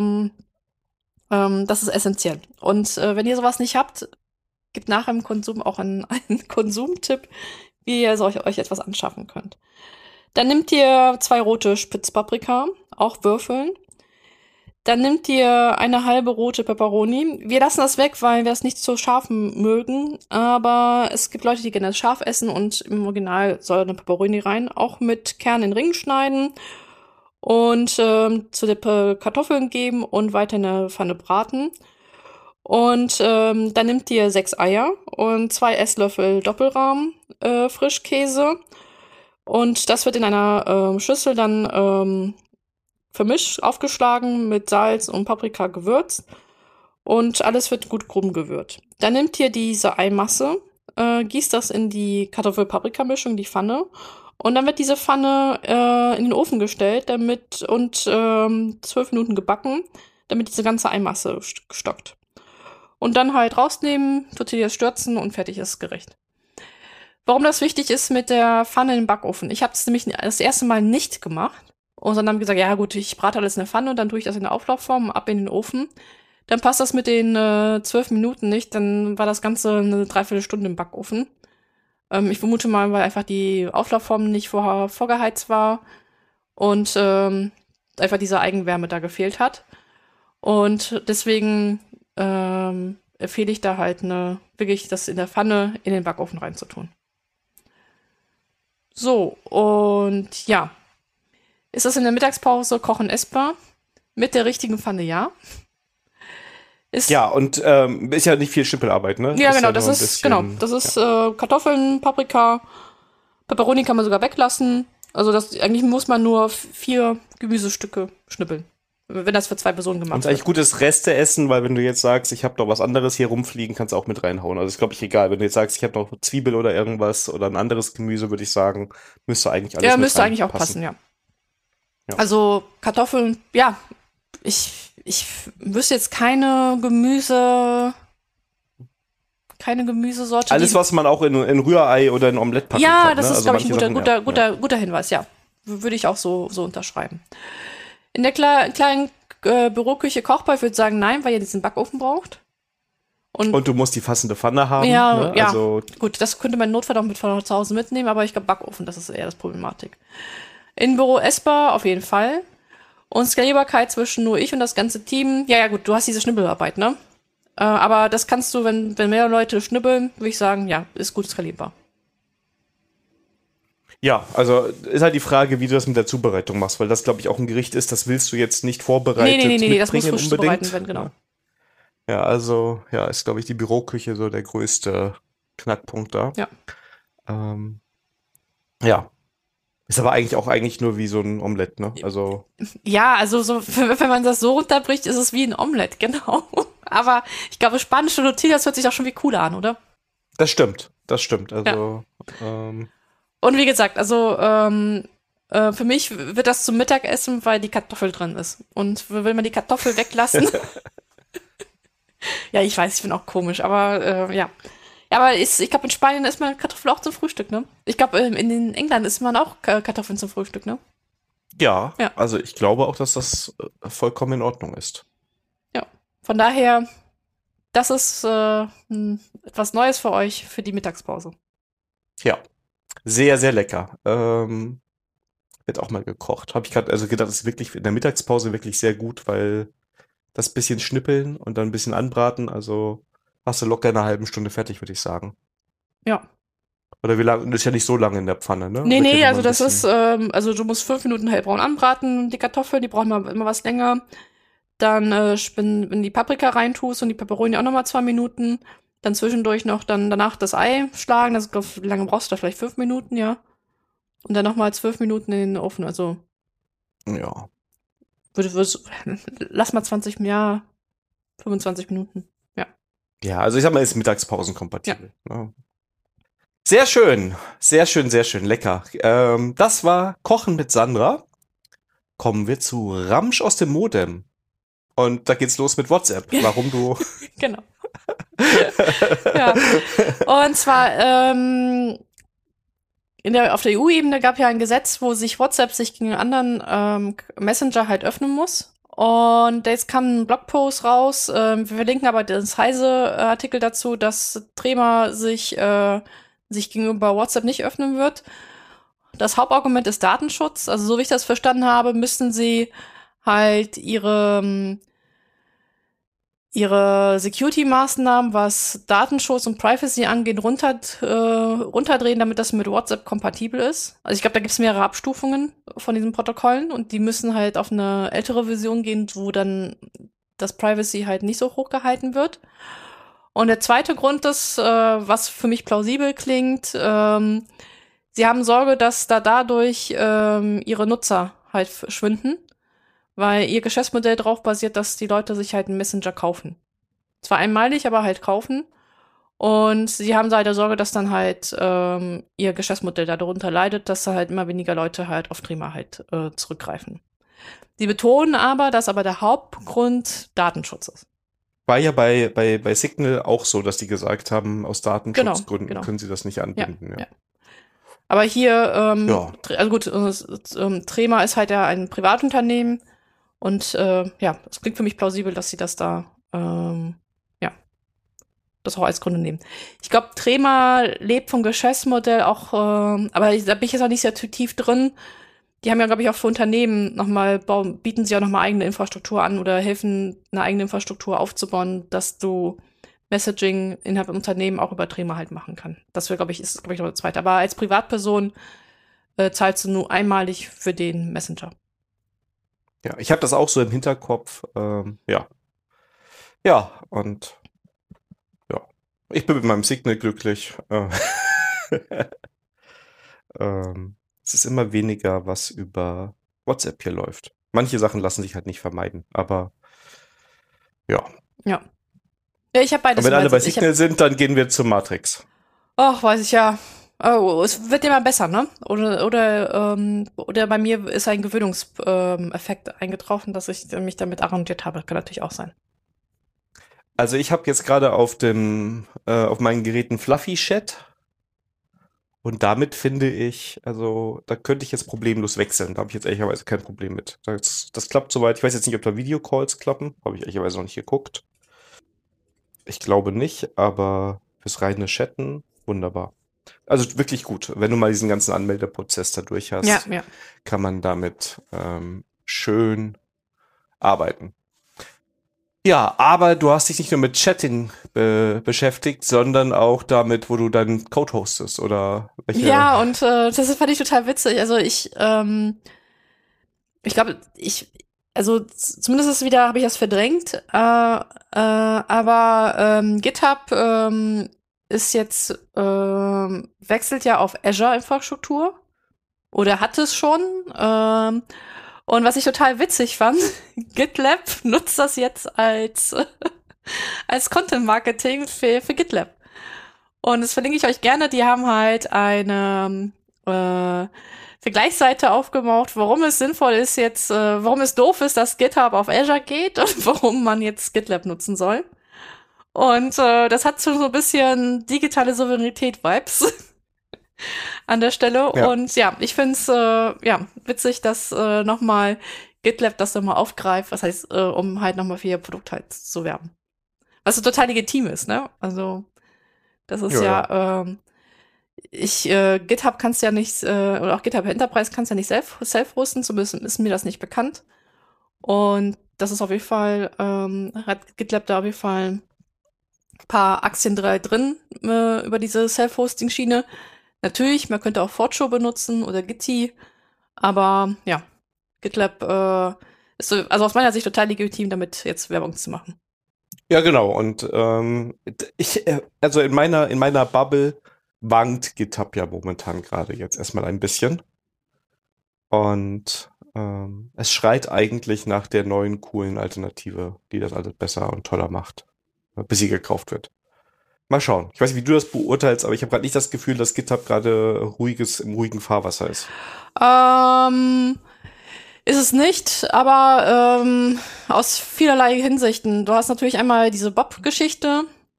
Speaker 2: das ist essentiell. Und wenn ihr sowas nicht habt, gibt nachher im Konsum auch einen Konsumtipp, wie ihr euch etwas anschaffen könnt. Dann nehmt ihr 2 rote Spitzpaprika, auch würfeln. Dann nehmt ihr eine halbe rote Peperoni. Wir lassen das weg, weil wir es nicht so scharf mögen. Aber es gibt Leute, die gerne scharf essen und im Original soll eine Peperoni rein. Auch mit Kern in Ringen schneiden und zu den Kartoffeln geben und weiter in der Pfanne braten. Und dann nehmt ihr 6 Eier und 2 Esslöffel Doppelrahm Frischkäse. Und das wird in einer Schüssel dann vermischt, aufgeschlagen mit Salz und Paprika gewürzt. Und alles wird gut krumm gewürzt. Dann nehmt ihr diese Eimasse, gießt das in die Kartoffel-Paprika-Mischung, die Pfanne. Und dann wird diese Pfanne in den Ofen gestellt 12 Minuten gebacken, damit diese ganze Eimasse stockt. Und dann halt rausnehmen, Tortillas stürzen und fertig ist das Gericht. Warum das wichtig ist mit der Pfanne im Backofen? Ich habe es nämlich das erste Mal nicht gemacht. Und dann haben wir gesagt, ja gut, ich brate alles in der Pfanne und dann tue ich das in der Auflaufform ab in den Ofen. Dann passt das mit den 12 Minuten nicht, dann war das Ganze eine Dreiviertelstunde im Backofen. Ich vermute mal, weil einfach die Auflaufform nicht vorgeheizt war und einfach diese Eigenwärme da gefehlt hat. Und deswegen empfehle ich da halt wirklich das in der Pfanne in den Backofen reinzutun. So, und ja. Ist das in der Mittagspause kochen essbar? Mit der richtigen Pfanne, ja.
Speaker 1: Ja, und ist ja nicht viel Schippelarbeit, ne?
Speaker 2: Ja, genau, das ist Kartoffeln, Paprika, Peperoni kann man sogar weglassen. Also eigentlich muss man nur 4 Gemüsestücke schnippeln, wenn das für 2 Personen gemacht wird.
Speaker 1: Und eigentlich gutes Reste-Essen, weil wenn du jetzt sagst, ich habe noch was anderes hier rumfliegen, kannst du auch mit reinhauen. Also ist, glaube ich, egal. Wenn du jetzt sagst, ich habe noch Zwiebel oder irgendwas oder ein anderes Gemüse, würde ich sagen, müsste eigentlich alles
Speaker 2: müsste eigentlich auch passen, ja. Also Kartoffeln, ja, ich wüsste jetzt keine Gemüsesorte.
Speaker 1: Alles, was man auch in Rührei oder in Omelette packen kann.
Speaker 2: Ja, das ist,
Speaker 1: also
Speaker 2: glaube ich, ein guter Hinweis, ja. Würde ich auch so unterschreiben. In der kleinen Büroküche kochbar, ich würde sagen, nein, weil ihr diesen Backofen braucht.
Speaker 1: Und du musst die passende Pfanne haben.
Speaker 2: Ja,
Speaker 1: Ne?
Speaker 2: ja.
Speaker 1: Also,
Speaker 2: Gut, das könnte man Notfall auch mit von zu Hause mitnehmen, aber ich glaube Backofen, das ist eher das Problematik. Innenbüro essbar, auf jeden Fall. Und Skalierbarkeit zwischen nur ich und das ganze Team. Ja, ja, gut, du hast diese Schnibbelarbeit, ne? Aber das kannst du, wenn mehrere Leute schnibbeln, würde ich sagen, ja, ist gut skalierbar.
Speaker 1: ja, also ist halt die Frage, wie du das mit der Zubereitung machst, weil das, glaube ich, auch ein Gericht ist, das willst du jetzt nicht vorbereitet
Speaker 2: Nee, das muss
Speaker 1: mitbringen
Speaker 2: frisch
Speaker 1: unbedingt.
Speaker 2: zubereiten werden, genau.
Speaker 1: Ja, also, ja, ist, glaube ich, die Büroküche so der größte Knackpunkt da.
Speaker 2: Ja.
Speaker 1: Ähm, ja. Ist aber eigentlich nur wie so ein Omelett, ne? Also,
Speaker 2: Ja, also so, wenn man das so runterbricht, ist es wie ein Omelett, genau. Aber ich glaube, spanische Tortillas hört sich auch schon wie cooler an, oder?
Speaker 1: das stimmt. Das stimmt.
Speaker 2: Ja.
Speaker 1: Also,
Speaker 2: Und wie gesagt, also für mich wird das zum Mittagessen, weil die Kartoffel drin ist. Und will man die Kartoffel weglassen? Ja, ich weiß, ich bin auch komisch, aber ja. Ja, aber ich glaube, in Spanien isst man Kartoffel auch zum Frühstück, ne? Ich glaube, in England isst man auch Kartoffeln zum Frühstück, ne?
Speaker 1: ja,
Speaker 2: Ja.
Speaker 1: also ich glaube auch, dass das vollkommen in Ordnung ist.
Speaker 2: Ja. Von daher, das ist etwas Neues für euch für die Mittagspause.
Speaker 1: Ja, sehr, sehr lecker. Wird auch mal gekocht. Habe ich gerade also gedacht, das ist wirklich in der Mittagspause wirklich sehr gut, weil das bisschen schnippeln und dann ein bisschen anbraten, also hast du locker in einer halben Stunde fertig, würde ich sagen.
Speaker 2: Ja.
Speaker 1: Oder wie lange, das ist ja nicht so lange in der Pfanne, ne?
Speaker 2: Nee,
Speaker 1: Wird ja
Speaker 2: nee,
Speaker 1: nur mal
Speaker 2: also
Speaker 1: ein
Speaker 2: das ist,
Speaker 1: bisschen.
Speaker 2: also du musst 5 Minuten hellbraun anbraten, die Kartoffeln, die brauchen immer was länger. Dann, wenn die Paprika reintust und die Peperoni auch nochmal 2 Minuten, dann zwischendurch noch dann danach das Ei schlagen. Das, glaub, wie lange brauchst du da? Vielleicht 5 Minuten, ja. Und dann nochmal 12 Minuten in den Ofen. Also
Speaker 1: Ja.
Speaker 2: würde, lass mal 20, ja, 25 Minuten. Ja.
Speaker 1: Ja, also ich sag mal, ist
Speaker 2: Ja.
Speaker 1: mittagspausenkompatibel. Ne? Sehr schön, sehr schön, sehr schön, lecker. Das war Kochen mit Sandra. Kommen wir zu Ramsch aus dem Modem. Und da geht's los mit WhatsApp. Warum du.
Speaker 2: Genau. Ja. Und zwar, auf der EU-Ebene gab ja ein Gesetz, wo sich WhatsApp sich gegen einen anderen Messenger halt öffnen muss. Und jetzt kam ein Blogpost raus. Wir verlinken aber den Heise-Artikel dazu, dass Trema sich gegenüber WhatsApp nicht öffnen wird. Das Hauptargument ist Datenschutz. Also so wie ich das verstanden habe, müssen sie halt ihre Security-Maßnahmen, was Datenschutz und Privacy angeht, runterdrehen, damit das mit WhatsApp kompatibel ist. Also ich glaube, da gibt es mehrere Abstufungen von diesen Protokollen und die müssen halt auf eine ältere Version gehen, wo dann das Privacy halt nicht so hoch gehalten wird. Und der zweite Grund ist, was für mich plausibel klingt, sie haben Sorge, dass dadurch ihre Nutzer halt verschwinden, weil ihr Geschäftsmodell darauf basiert, dass die Leute sich halt einen Messenger kaufen. Zwar einmalig, aber halt kaufen. Und sie haben halt Sorge, dass dann halt ihr Geschäftsmodell darunter leidet, dass da halt immer weniger Leute halt auf Trima halt zurückgreifen. Sie betonen aber, dass aber der Hauptgrund Datenschutz ist.
Speaker 1: War ja bei Signal auch so, dass die gesagt haben, aus Datenschutzgründen
Speaker 2: Genau.
Speaker 1: können sie das nicht anbinden. Ja.
Speaker 2: Aber hier,
Speaker 1: Ja.
Speaker 2: also gut, Trema ist halt ja ein Privatunternehmen und ja, es klingt für mich plausibel, dass sie das da, ja, das auch als Gründe nehmen. Ich glaube, Trema lebt vom Geschäftsmodell auch, aber da bin ich jetzt auch nicht sehr tief drin. Die haben ja, glaube ich, auch für Unternehmen bieten sie auch nochmal eigene Infrastruktur an oder helfen, eine eigene Infrastruktur aufzubauen, dass du Messaging innerhalb im Unternehmen auch über Trema halt machen kann. Das wäre, ist, glaube ich, noch der zweite. Aber als Privatperson zahlst du nur einmalig für den Messenger.
Speaker 1: Ja, ich habe das auch so im Hinterkopf. Ja. Ja, und ja. Ich bin mit meinem Signal glücklich. Es ist immer weniger, was über WhatsApp hier läuft. Manche Sachen lassen sich halt nicht vermeiden, aber ja.
Speaker 2: Ja. Ja, ich habe
Speaker 1: Und
Speaker 2: beides.
Speaker 1: wenn alle bei Signal sind, dann gehen wir zur Matrix.
Speaker 2: Ach, weiß ich ja. Oh, es wird immer besser, ne? Oder bei mir ist ein Gewöhnungseffekt eingetroffen, dass ich mich damit arrangiert habe. Kann natürlich auch sein.
Speaker 1: Also ich habe jetzt gerade auf meinen Geräten Fluffy Chat und damit finde ich, also da könnte ich jetzt problemlos wechseln. Da habe ich jetzt ehrlicherweise kein Problem mit. Das klappt soweit. Ich weiß jetzt nicht, ob da Videocalls klappen. Habe ich ehrlicherweise noch nicht geguckt. Ich glaube nicht, aber fürs reine Chatten wunderbar. Also wirklich gut. Wenn du mal diesen ganzen Anmeldeprozess da durch
Speaker 2: Ja,
Speaker 1: hast,
Speaker 2: ja.
Speaker 1: kann man damit schön arbeiten. Ja, aber du hast dich nicht nur mit Chatting beschäftigt, sondern auch damit, wo du deinen Code hostest oder welche.
Speaker 2: Ja, und das fand ich total witzig. Also ich glaube, also zumindest ist wieder, habe ich das verdrängt, aber GitHub ist jetzt, wechselt ja auf Azure-Infrastruktur oder hat es schon. Und was ich total witzig fand, GitLab nutzt das jetzt als Content Marketing für GitLab. Und das verlinke ich euch gerne. Die haben halt eine Vergleichsseite aufgemacht, warum es sinnvoll ist jetzt, warum es doof ist, dass GitHub auf Azure geht und warum man jetzt GitLab nutzen soll. Und das hat schon so ein bisschen digitale Souveränität-Vibes an der Stelle.
Speaker 1: Ja,
Speaker 2: Und ja, ich finde es ja witzig, dass nochmal GitLab das nochmal aufgreift, was heißt, um halt nochmal für ihr Produkt halt zu werben. Was so total legitim ist, ne? Also, das ist
Speaker 1: ja, ja.
Speaker 2: ja, GitHub kannst ja nicht, oder auch GitHub Enterprise kannst ja nicht self-hosten, zumindest ist mir das nicht bekannt. Und das ist auf jeden Fall, hat GitLab da auf jeden Fall ein paar Aktien drin über diese Self-Hosting-Schiene. Natürlich, man könnte auch Fortran benutzen oder Gitti, aber ja, GitLab ist so, also aus meiner Sicht total legitim, damit jetzt Werbung zu machen.
Speaker 1: Ja, genau. Und also in meiner Bubble wankt GitHub ja momentan gerade jetzt erstmal ein bisschen. Und es schreit eigentlich nach der neuen, coolen Alternative, die das alles besser und toller macht, bis sie gekauft wird. Mal schauen. Ich weiß nicht, wie du das beurteilst, aber ich habe gerade nicht das Gefühl, dass GitHub gerade im ruhigen Fahrwasser ist.
Speaker 2: Ähm, Ist es nicht, aber aus vielerlei Hinsichten. Du hast natürlich einmal diese Bob-Geschichte.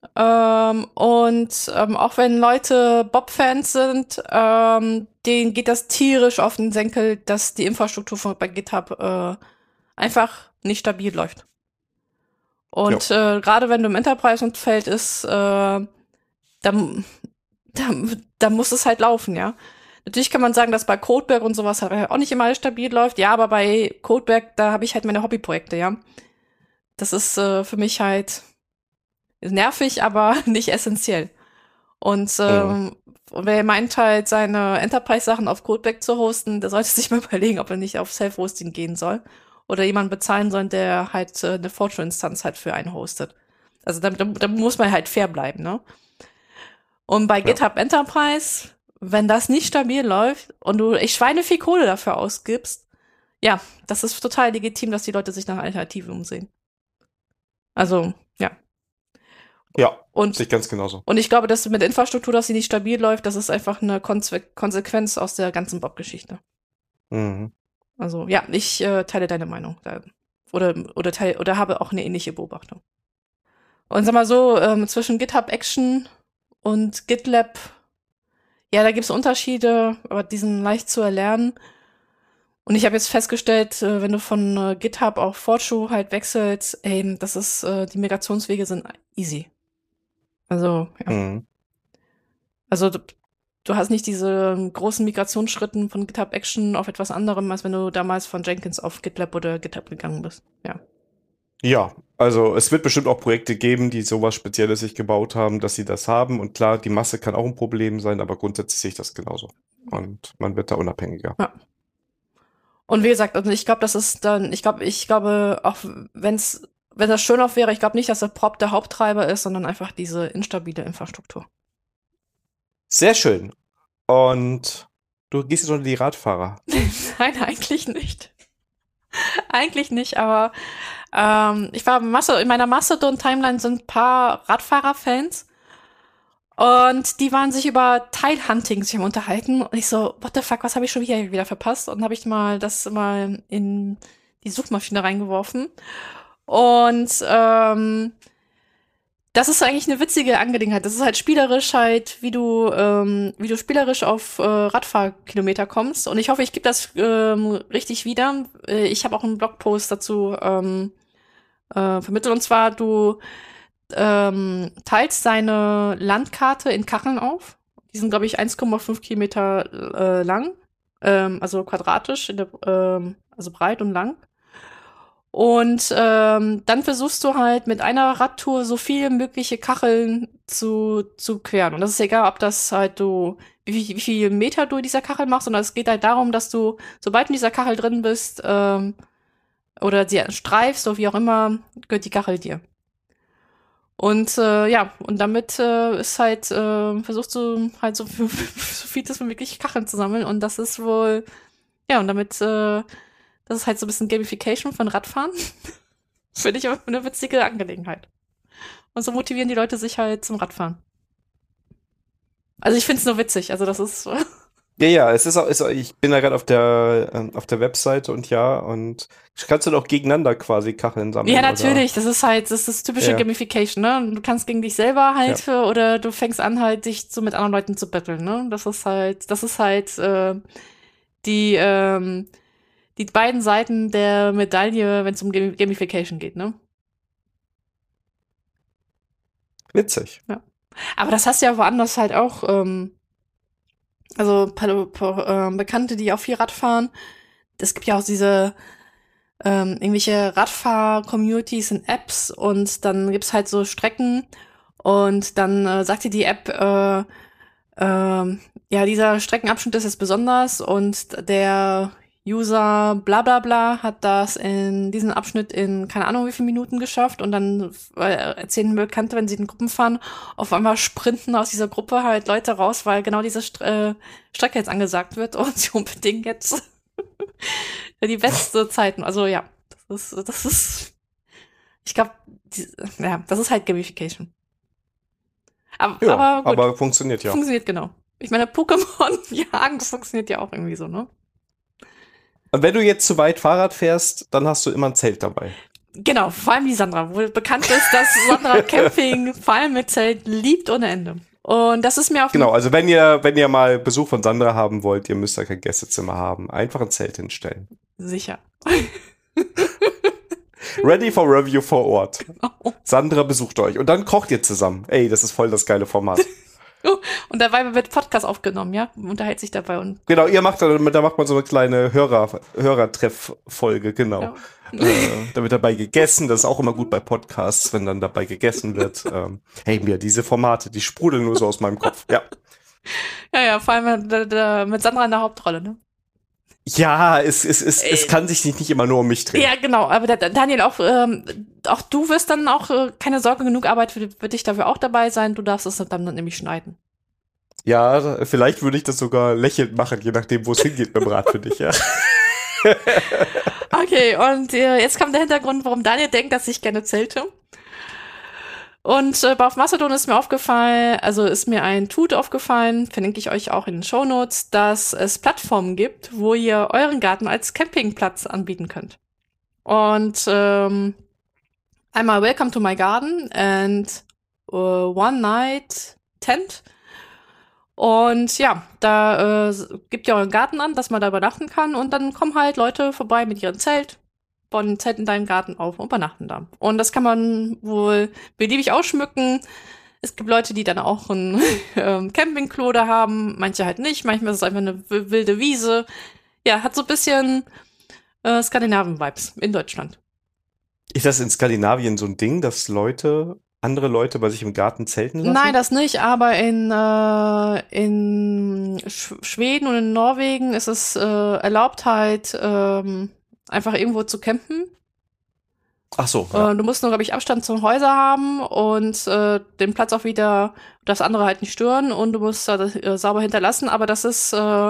Speaker 2: Und auch wenn Leute Bob-Fans sind, denen geht das tierisch auf den Senkel, dass die Infrastruktur bei GitHub einfach nicht stabil läuft.
Speaker 1: Ja.
Speaker 2: Und gerade wenn du im Enterprise-Umfeld ist, dann, da muss es halt laufen, ja. Natürlich kann man sagen, dass bei Codeberg und sowas halt auch nicht immer alles stabil läuft. Ja, aber bei Codeberg, da habe ich halt meine Hobbyprojekte, ja. Das ist für mich halt nervig, aber nicht essentiell. Und
Speaker 1: Mhm.
Speaker 2: wer meint halt, seine Enterprise-Sachen auf Codeberg zu hosten, der sollte sich mal überlegen, ob er nicht auf Self-Hosting gehen soll. Oder jemanden bezahlen soll, der halt eine Fortran-Instanz halt für einen hostet. Also da muss man halt fair bleiben, ne? Und bei
Speaker 1: Ja.
Speaker 2: GitHub Enterprise, wenn das nicht stabil läuft und du echt Schweine viel Kohle dafür ausgibst, ja, das ist total legitim, dass die Leute sich nach Alternativen umsehen. Also, ja.
Speaker 1: Ja, sehe
Speaker 2: Und,
Speaker 1: ich ganz genauso.
Speaker 2: und ich glaube, dass mit Infrastruktur, dass sie nicht stabil läuft, das ist einfach eine Konsequenz aus der ganzen Bob-Geschichte.
Speaker 1: Mhm.
Speaker 2: Also, ja, ich teile deine Meinung. Oder habe auch eine ähnliche Beobachtung. Und sag mal so, zwischen GitHub Action und GitLab, ja, da gibt es Unterschiede, aber die sind leicht zu erlernen. Und ich habe jetzt festgestellt, wenn du von GitHub auf Fortran halt wechselst, ey, die Migrationswege sind easy. Also, ja.
Speaker 1: Mhm.
Speaker 2: Also du hast nicht diese großen Migrationsschritten von GitHub Action auf etwas anderem, als wenn du damals von Jenkins auf GitLab oder GitHub gegangen bist. Ja.
Speaker 1: Ja, also es wird bestimmt auch Projekte geben, die sowas Spezielles sich gebaut haben, dass sie das haben. Und klar, die Masse kann auch ein Problem sein, aber grundsätzlich sehe ich das genauso. Und man wird da unabhängiger.
Speaker 2: Ja. Und wie gesagt, also ich glaube, ich glaube, auch wenn das schön auf wäre, ich glaube nicht, dass der Prop der Haupttreiber ist, sondern einfach diese instabile Infrastruktur.
Speaker 1: Sehr schön. Und du gehst jetzt unter die Radfahrer.
Speaker 2: Nein, eigentlich nicht. Eigentlich nicht, aber ich war in meiner Mastodon-Timeline sind ein paar Radfahrer-Fans und die waren sich über Tile-Hunting sich am unterhalten und ich so, what the fuck, was habe ich schon wieder verpasst? Und habe ich das mal in die Suchmaschine reingeworfen und das ist eigentlich eine witzige Angelegenheit. Das ist halt spielerisch halt, wie du spielerisch auf Radfahrkilometer kommst. Und ich hoffe, ich gebe das richtig wieder. Ich habe auch einen Blogpost dazu vermittelt. Und zwar, teilst deine Landkarte in Kacheln auf. Die sind, glaube ich, 1,5 Kilometer lang, also quadratisch, also breit und lang. Und dann versuchst du halt mit einer Radtour so viele mögliche Kacheln zu queren. Und das ist egal, ob das halt wie viel Meter du in dieser Kachel machst, sondern es geht halt darum, dass du, sobald du in dieser Kachel drin bist, oder sie streifst oder wie auch immer, gehört die Kachel dir. Und und damit ist halt, versuchst du halt so, so viel wie möglich Kacheln zu sammeln. Und das ist wohl, ja, und damit, das ist halt so ein bisschen Gamification von Radfahren. Finde ich aber eine witzige Angelegenheit. Und so motivieren die Leute sich halt zum Radfahren. Also ich finde es nur witzig. Also das ist.
Speaker 1: Ja, es ist auch, ich bin da gerade auf der Webseite und kannst du doch gegeneinander quasi Kacheln sammeln.
Speaker 2: Ja, natürlich. Das ist halt, das ist typische
Speaker 1: Ja.
Speaker 2: Gamification, ne? Du kannst gegen dich selber halt oder du fängst an, halt dich so mit anderen Leuten zu battlen, ne? Das ist halt die, die beiden Seiten der Medaille, wenn es um Gamification geht, ne?
Speaker 1: Witzig.
Speaker 2: Ja. Aber das hast du ja woanders halt auch, also Bekannte, die auch viel Rad fahren. Es gibt ja auch diese irgendwelche Radfahr-Communities in Apps und dann gibt's halt so Strecken und dann sagt dir die App, ja, dieser Streckenabschnitt ist jetzt besonders und der User bla bla bla hat das in diesen Abschnitt in keine Ahnung wie viele Minuten geschafft und dann erzählen Bekannte, wenn sie in Gruppen fahren, auf einmal sprinten aus dieser Gruppe halt Leute raus, weil genau diese Strecke jetzt angesagt wird und sie unbedingt jetzt die beste Zeiten. Also ja, das ist, ich glaube, ja, das ist halt Gamification. Aber gut,
Speaker 1: aber funktioniert ja.
Speaker 2: funktioniert genau. Ich meine, Pokémon jagen, das funktioniert ja auch irgendwie so, ne?
Speaker 1: Und wenn du jetzt zu weit Fahrrad fährst, dann hast du immer ein Zelt dabei.
Speaker 2: Genau, vor allem die Sandra, wo bekannt ist, dass Sandra Camping vor allem mit Zelt liebt ohne Ende. Und das ist mir auf
Speaker 1: Genau, also wenn ihr mal Besuch von Sandra haben wollt, ihr müsst da kein Gästezimmer haben. Einfach ein Zelt hinstellen.
Speaker 2: sicher.
Speaker 1: Ready for Review vor Ort.
Speaker 2: Genau.
Speaker 1: Sandra besucht euch. Und dann kocht ihr zusammen. Ey, das ist voll das geile Format.
Speaker 2: Und dabei wird Podcast aufgenommen, ja? Unterhält sich dabei und.
Speaker 1: Genau, da macht man so eine kleine Hörertreff-Folge, genau.
Speaker 2: Ja.
Speaker 1: Da wird dabei gegessen, das ist auch immer gut bei Podcasts, wenn dann dabei gegessen wird. Hey, diese Formate, die sprudeln nur so aus meinem Kopf. Ja.
Speaker 2: Ja, vor allem mit Sandra in der Hauptrolle, ne?
Speaker 1: Ja, es kann sich nicht immer nur um mich drehen.
Speaker 2: Ja, genau. Aber Daniel, auch du wirst dann auch keine Sorge, genug Arbeit für dich dafür auch dabei sein. Du darfst es dann nämlich schneiden.
Speaker 1: Ja, vielleicht würde ich das sogar lächelnd machen, je nachdem, wo es hingeht mit dem Rad für dich, ja.
Speaker 2: Okay, und jetzt kommt der Hintergrund, warum Daniel denkt, dass ich gerne zelte. Und auf Mastodon ist mir aufgefallen, also ist mir ein Tweet aufgefallen, verlinke ich euch auch in den Shownotes, dass es Plattformen gibt, wo ihr euren Garten als Campingplatz anbieten könnt. Und einmal Welcome to my garden and One Night Tent. Und ja, da gebt ihr euren Garten an, dass man da übernachten kann und dann kommen halt Leute vorbei mit ihrem Zelt, bauen ein Zelt in deinem Garten auf und übernachten da. Und das kann man wohl beliebig ausschmücken. Es gibt Leute, die dann auch ein Campingklo da haben, manche halt nicht. Manchmal ist es einfach eine wilde Wiese. Ja, hat so ein bisschen Skandinavien-Vibes in Deutschland.
Speaker 1: Ist das in Skandinavien so ein Ding, dass andere Leute bei sich im Garten zelten lassen?
Speaker 2: Nein, das nicht, aber in Schweden und in Norwegen ist es erlaubt halt einfach irgendwo zu campen.
Speaker 1: Ach so. Ja.
Speaker 2: Du musst nur, glaube ich, Abstand zum Häuser haben und den Platz auch wieder, das andere halt nicht stören und du musst das sauber hinterlassen, aber das ist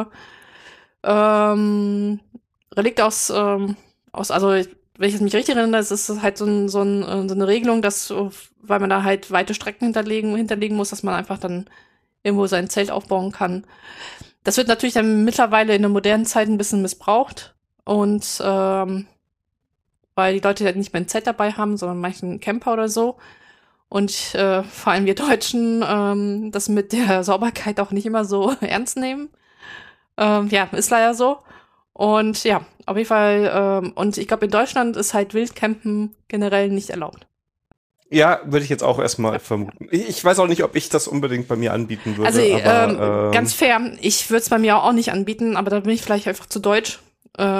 Speaker 2: Relikt also wenn ich es mich richtig erinnere, ist es halt so eine Regelung, dass, weil man da halt weite Strecken hinterlegen muss, dass man einfach dann irgendwo sein Zelt aufbauen kann. Das wird natürlich dann mittlerweile in der modernen Zeit ein bisschen missbraucht und weil die Leute halt nicht mehr ein Zelt dabei haben, sondern manchen Camper oder so. Und vor allem wir Deutschen das mit der Sauberkeit auch nicht immer so ernst nehmen. Ja, ist leider so. Und ja, auf jeden Fall, und ich glaube, in Deutschland ist halt Wildcampen generell nicht erlaubt.
Speaker 1: Ja, würde ich jetzt auch erstmal vermuten. Ich weiß auch nicht, ob ich das unbedingt bei mir anbieten würde.
Speaker 2: Also
Speaker 1: aber,
Speaker 2: ganz fair, ich würde es bei mir auch nicht anbieten, aber da bin ich vielleicht einfach zu deutsch. Äh,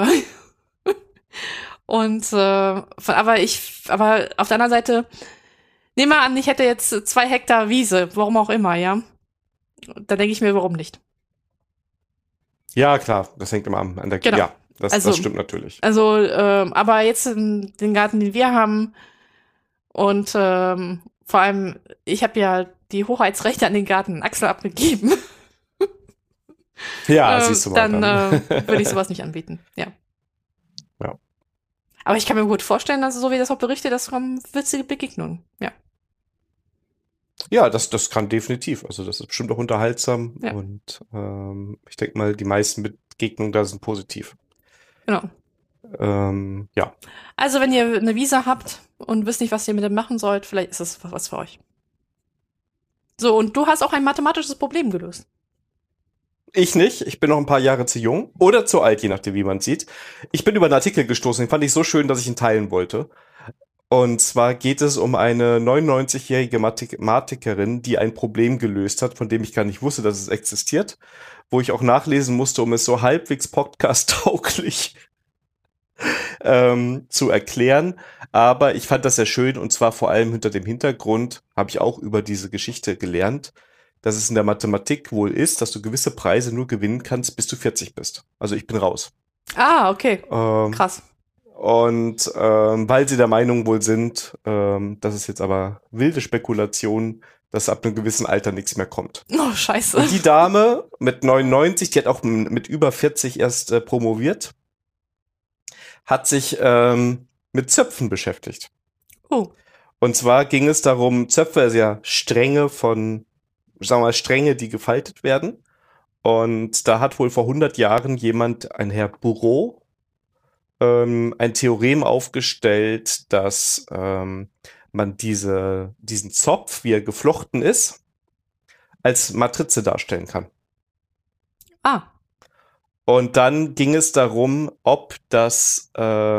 Speaker 2: aber auf der anderen Seite, nehmen wir an, ich hätte jetzt 2 Hektar Wiese, warum auch immer, ja. Da denke ich mir, warum nicht?
Speaker 1: ja, klar, das hängt immer an der.
Speaker 2: Genau.
Speaker 1: Ja,
Speaker 2: Also,
Speaker 1: das stimmt natürlich.
Speaker 2: aber jetzt den Garten, den wir haben und vor allem, ich habe ja die Hoheitsrechte an den Garten Axel abgegeben,
Speaker 1: Ja, siehst du mal
Speaker 2: dann
Speaker 1: dann.
Speaker 2: würde ich sowas nicht anbieten, ja.
Speaker 1: Ja.
Speaker 2: Aber ich kann mir gut vorstellen, dass so wie das auch berichtet, das kommen witzige Begegnungen, ja.
Speaker 1: Ja, das kann definitiv. Also das ist bestimmt auch unterhaltsam
Speaker 2: Ja.
Speaker 1: und ich denke mal, die meisten Begegnungen da sind positiv.
Speaker 2: Genau.
Speaker 1: Ja.
Speaker 2: Also, wenn ihr eine Wiese habt und wisst nicht, was ihr mit dem machen sollt, vielleicht ist es was für euch. So, und du hast auch ein mathematisches Problem gelöst.
Speaker 1: Ich nicht. Ich bin noch ein paar Jahre zu jung oder zu alt, je nachdem, wie man sieht. Ich bin über einen Artikel gestoßen, den fand ich so schön, dass ich ihn teilen wollte. Und zwar geht es um eine 99-jährige Mathematikerin, die ein Problem gelöst hat, von dem ich gar nicht wusste, dass es existiert, wo ich auch nachlesen musste, um es so halbwegs podcast-tauglich zu erklären. Aber ich fand das sehr schön und zwar vor allem hinter dem Hintergrund, habe ich auch über diese Geschichte gelernt, dass es in der Mathematik wohl ist, dass du gewisse Preise nur gewinnen kannst, bis du 40 bist. Also ich bin raus.
Speaker 2: Ah, okay.
Speaker 1: Ähm,
Speaker 2: Krass.
Speaker 1: und weil sie der Meinung wohl sind, das ist jetzt aber wilde Spekulation, dass ab einem gewissen Alter nichts mehr kommt.
Speaker 2: Oh, scheiße.
Speaker 1: Und die Dame mit 99, die hat auch mit über 40 erst promoviert, hat sich mit Zöpfen beschäftigt.
Speaker 2: Oh.
Speaker 1: Und zwar ging es darum, Zöpfe, also ja Stränge von, sagen wir mal, Stränge, die gefaltet werden. Und da hat wohl vor 100 Jahren jemand, ein Herr Bourreau, ein Theorem aufgestellt, dass man diesen Zopf, wie er geflochten ist, als Matrize darstellen kann.
Speaker 2: Ah.
Speaker 1: Und dann ging es darum, ob das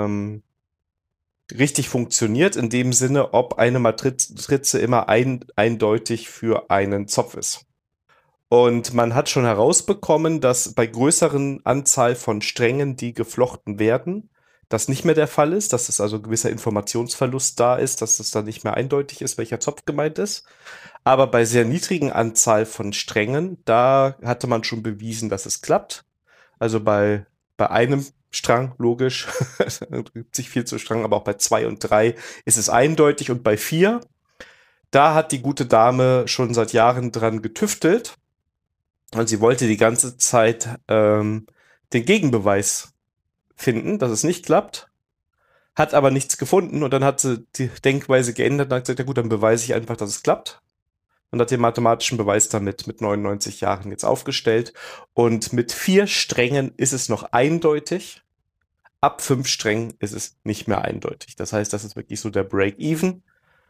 Speaker 1: richtig funktioniert, in dem Sinne, ob eine Matrize immer eindeutig für einen Zopf ist. Und man hat schon herausbekommen, dass bei größeren Anzahl von Strängen, die geflochten werden, das nicht mehr der Fall ist, dass es also ein gewisser Informationsverlust da ist, dass es dann nicht mehr eindeutig ist, welcher Zopf gemeint ist. Aber bei sehr niedrigen Anzahl von Strängen, da hatte man schon bewiesen, dass es klappt. Also bei einem Strang, logisch, gibt sich viel zu Strang, aber auch bei 2 und 3 ist es eindeutig und bei 4, da hat die gute Dame schon seit Jahren dran getüftelt und sie wollte die ganze Zeit den Gegenbeweis finden, dass es nicht klappt, hat aber nichts gefunden und dann hat sie die Denkweise geändert und hat gesagt, ja gut, dann beweise ich einfach, dass es klappt. Und hat den mathematischen Beweis damit mit 99 Jahren jetzt aufgestellt. Und mit 4 Strängen ist es noch eindeutig. Ab 5 Strängen ist es nicht mehr eindeutig. Das heißt, das ist wirklich so der Break-Even.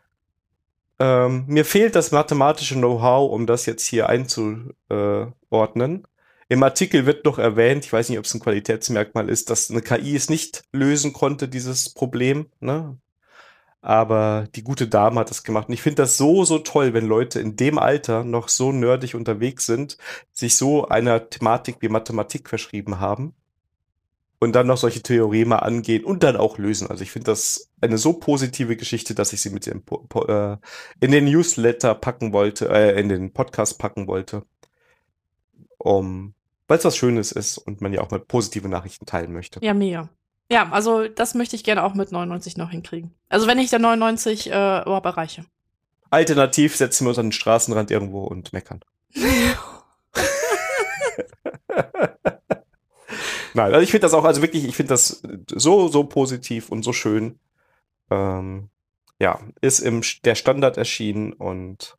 Speaker 1: Mir fehlt das mathematische Know-how, um das jetzt hier einzuordnen. Im Artikel wird noch erwähnt, ich weiß nicht, ob es ein Qualitätsmerkmal ist, dass eine KI es nicht lösen konnte, dieses Problem. Ne? Aber die gute Dame hat das gemacht. Und ich finde das so, so toll, wenn Leute in dem Alter noch so nerdig unterwegs sind, sich so einer Thematik wie Mathematik verschrieben haben und dann noch solche Theoreme angehen und dann auch lösen. Also ich finde das eine so positive Geschichte, dass ich sie mit in den Newsletter packen wollte, in den Podcast packen wollte, weil es was Schönes ist und man ja auch mal positive Nachrichten teilen möchte.
Speaker 2: Ja, mega. Ja, also das möchte ich gerne auch mit 99 noch hinkriegen. Also wenn ich der 99 überhaupt erreiche.
Speaker 1: Alternativ setzen wir uns an den Straßenrand irgendwo und meckern. Nein, also ich finde das auch, also wirklich, ich finde das so, so positiv und so schön. Ja, ist der Standard erschienen und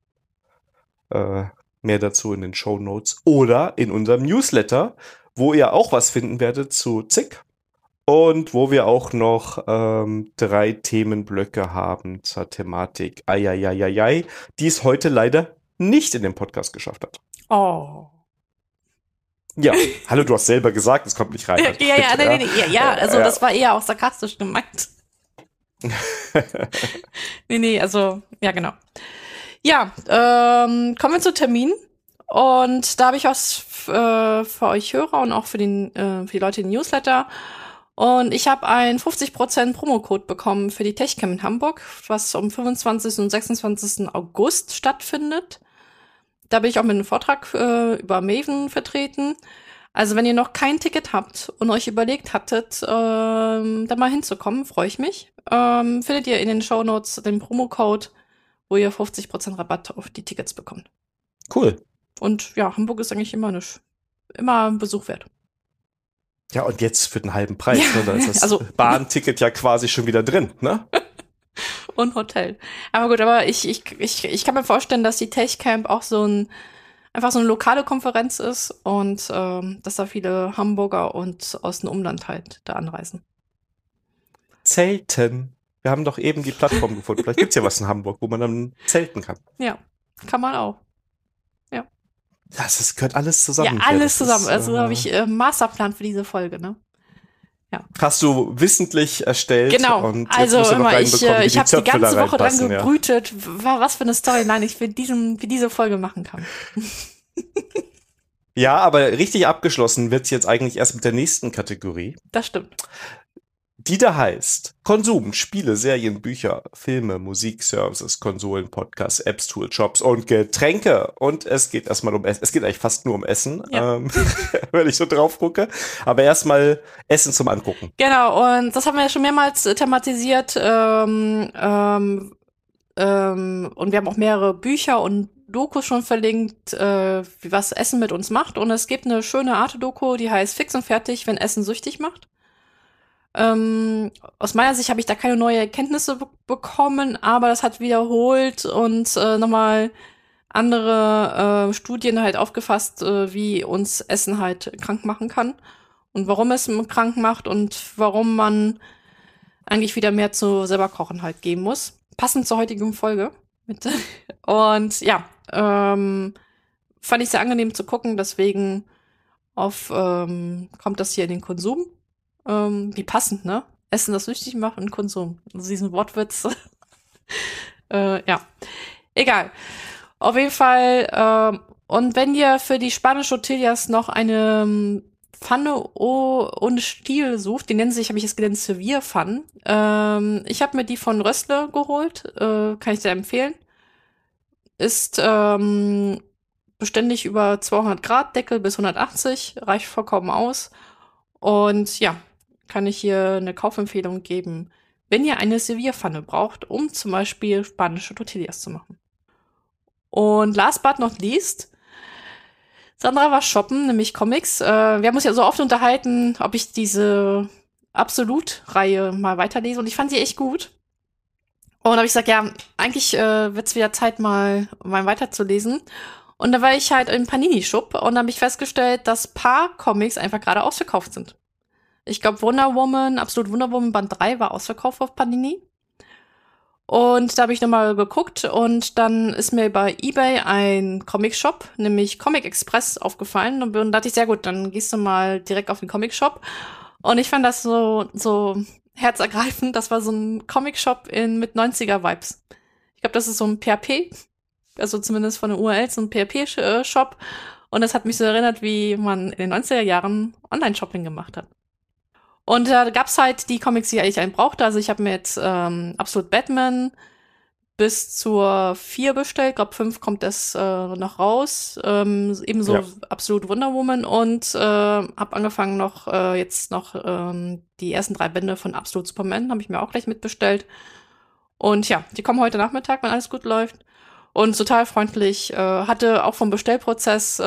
Speaker 1: mehr dazu in den Shownotes oder in unserem Newsletter, wo ihr auch was finden werdet zu Zick und wo wir auch noch 3 Themenblöcke haben zur Thematik Eieieiei, die es heute leider nicht in den Podcast geschafft hat.
Speaker 2: Oh.
Speaker 1: Ja, hallo, du hast selber gesagt, es kommt nicht rein.
Speaker 2: Ja, also das war eher auch sarkastisch gemeint. Nee, also, ja, genau. Ja, kommen wir zu Terminen. Und da habe ich was für euch Hörer und auch für die Leute im Newsletter. Und ich habe einen 50% Promocode bekommen für die TechCamp in Hamburg, was am 25. und 26. August stattfindet. Da bin ich auch mit einem Vortrag über Maven vertreten. Also wenn ihr noch kein Ticket habt und euch überlegt hattet, da mal hinzukommen, freue ich mich. Findet ihr in den Shownotes den Promocode, wo ihr 50% Rabatt auf die Tickets bekommt.
Speaker 1: Cool.
Speaker 2: Und ja, Hamburg ist eigentlich immer ein Besuch wert.
Speaker 1: Ja, und jetzt für den halben Preis,
Speaker 2: Ja,
Speaker 1: ne? Da ist das
Speaker 2: also
Speaker 1: Bahnticket ja quasi schon wieder drin, ne?
Speaker 2: und Hotel. Aber gut, aber ich kann mir vorstellen, dass die TechCamp auch einfach so eine lokale Konferenz ist und dass da viele Hamburger und aus dem Umland halt da anreisen.
Speaker 1: Zelten. Wir haben doch eben die Plattform gefunden. Vielleicht gibt's ja was in Hamburg, wo man dann zelten kann.
Speaker 2: Ja, kann man auch. Ja.
Speaker 1: Das gehört alles
Speaker 2: Ja,
Speaker 1: zusammen.
Speaker 2: alles
Speaker 1: Das
Speaker 2: zusammen.
Speaker 1: ist,
Speaker 2: Also habe ich Masterplan für diese Folge, ne? Ja.
Speaker 1: hast du wissentlich erstellt.
Speaker 2: Genau.
Speaker 1: Und jetzt
Speaker 2: Also
Speaker 1: musst du noch
Speaker 2: immer, ich
Speaker 1: reinbekommen, wie
Speaker 2: habe die
Speaker 1: Zöpfe da
Speaker 2: ganze Woche dran
Speaker 1: reinpassen, ja.
Speaker 2: gebrütet, was für eine Storyline ich für diese Folge machen kann.
Speaker 1: Ja, aber richtig abgeschlossen wird's jetzt eigentlich erst mit der nächsten Kategorie,
Speaker 2: Das stimmt.
Speaker 1: die da heißt Konsum, Spiele, Serien, Bücher, Filme, Musik, Services, Konsolen, Podcasts, Apps, Tools, Shops und Getränke. Und es geht erstmal um Essen. Es geht eigentlich fast nur um Essen,
Speaker 2: Ja.
Speaker 1: wenn ich so drauf gucke. Aber erstmal Essen zum Angucken.
Speaker 2: Genau, und das haben wir ja schon mehrmals thematisiert. Und wir haben auch mehrere Bücher und Dokus schon verlinkt, was Essen mit uns macht. Und es gibt eine schöne Arte-Doku, die heißt Fix und Fertig, wenn Essen süchtig macht. Aus meiner Sicht habe ich da keine neue Erkenntnisse bekommen, aber das hat wiederholt und nochmal andere Studien halt aufgefasst, wie uns Essen halt krank machen kann und warum es krank macht und warum man eigentlich wieder mehr zu selber kochen halt geben muss. Passend zur heutigen Folge. Und ja, fand ich sehr angenehm zu gucken, deswegen kommt das hier in den Konsum. Wie passend, ne? Essen, das süchtig macht und Konsum. Also diesen Wortwitz. Ja, egal. Auf jeden Fall, und wenn ihr für die spanische Tortillas noch eine Pfanne ohne Stiel sucht, die nennen sich, habe ich jetzt gelernt, Servierpfannen. Ich habe mir die von Rössle geholt, kann ich sehr empfehlen. Ist beständig über 200 Grad, Deckel bis 180, reicht vollkommen aus. Und ja, kann ich hier eine Kaufempfehlung geben, wenn ihr eine Servierpfanne braucht, um zum Beispiel spanische Tortillas zu machen. Und last but not least, Sandra war shoppen, nämlich Comics. Wir haben uns ja so oft unterhalten, ob ich diese Absolut-Reihe mal weiterlese und ich fand sie echt gut. Und da habe ich gesagt, ja, eigentlich wird's wieder Zeit, mal weiterzulesen. Und da war ich halt im Panini-Shop und da habe ich festgestellt, dass paar Comics einfach gerade ausverkauft sind. Ich glaube, Absolut Wonder Woman Band 3 war ausverkauft auf Panini. Und da habe ich nochmal geguckt und dann ist mir bei eBay ein Comic-Shop, nämlich Comic Express, aufgefallen. Und dann dachte ich, sehr gut, dann gehst du mal direkt auf den Comic-Shop. Und ich fand das so herzergreifend. Das war so ein Comic-Shop mit 90er-Vibes. Ich glaube, das ist so ein PHP, also zumindest von den URLs, so ein PHP-Shop. Und das hat mich so erinnert, wie man in den 90er Jahren Online-Shopping gemacht hat. Und da gab's halt die Comics, die ich einen brauchte. Also ich habe mir jetzt Absolut Batman bis zur 4 bestellt. Ich glaube, 5 kommt es noch raus. Ebenso
Speaker 1: Ja.
Speaker 2: Absolut Wonder Woman. Und habe angefangen jetzt noch die ersten 3 Bände von Absolut Superman. Habe ich mir auch gleich mitbestellt. Und ja, die kommen heute Nachmittag, wenn alles gut läuft. Und total freundlich. Hatte auch vom Bestellprozess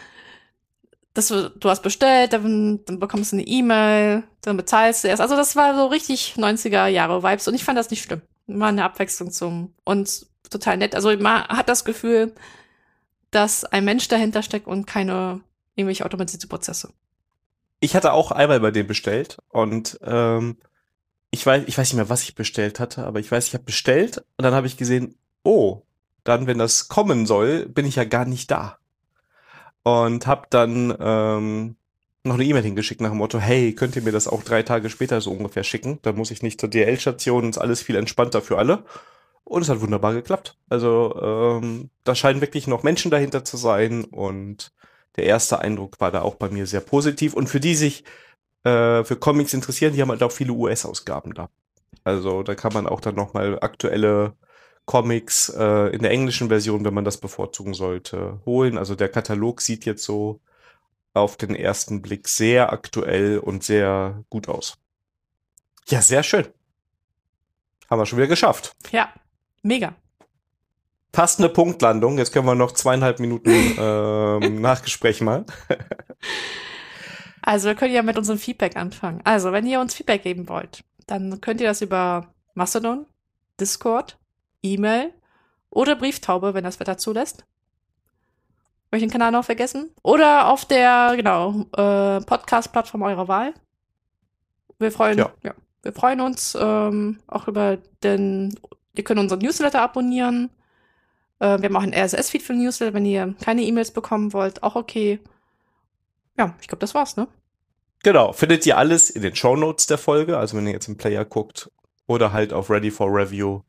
Speaker 2: du hast bestellt, dann bekommst du eine E-Mail, dann bezahlst du erst. Also das war so richtig 90er-Jahre-Vibes und ich fand das nicht schlimm. War eine Abwechslung und total nett. Also man hat das Gefühl, dass ein Mensch dahinter steckt und keine irgendwelche automatisierte Prozesse.
Speaker 1: Ich hatte auch einmal bei dem bestellt und ich weiß nicht mehr, was ich bestellt hatte, aber ich weiß, ich habe bestellt und dann habe ich gesehen, oh, dann, wenn das kommen soll, bin ich ja gar nicht da. Und habe dann noch eine E-Mail hingeschickt nach dem Motto, hey, könnt ihr mir das auch 3 Tage später so ungefähr schicken? Dann muss ich nicht zur DL-Station und ist alles viel entspannter für alle. Und es hat wunderbar geklappt. Also da scheinen wirklich noch Menschen dahinter zu sein und der erste Eindruck war da auch bei mir sehr positiv. Und für die sich für Comics interessieren, die haben halt auch viele US-Ausgaben da. Also da kann man auch dann nochmal aktuelle Comics in der englischen Version, wenn man das bevorzugen sollte, holen. Also der Katalog sieht jetzt so auf den ersten Blick sehr aktuell und sehr gut aus. Ja, sehr schön. Haben wir schon wieder geschafft.
Speaker 2: Ja, mega.
Speaker 1: Fast eine Punktlandung. Jetzt können wir noch 2,5 Minuten Nachgespräch mal.
Speaker 2: Also wir können ja mit unserem Feedback anfangen. Also wenn ihr uns Feedback geben wollt, dann könnt ihr das über Mastodon, Discord, E-Mail oder Brieftaube, wenn das Wetter zulässt. Habe ich den Kanal noch vergessen? Oder auf der, Podcast-Plattform eurer Wahl. Wir freuen uns auch über ihr könnt unseren Newsletter abonnieren. Wir haben auch einen RSS-Feed für den Newsletter, wenn ihr keine E-Mails bekommen wollt, auch okay. Ja, ich glaube, das war's, ne?
Speaker 1: Genau, findet ihr alles in den Shownotes der Folge, also wenn ihr jetzt im Player guckt oder halt auf readyforreview.dev.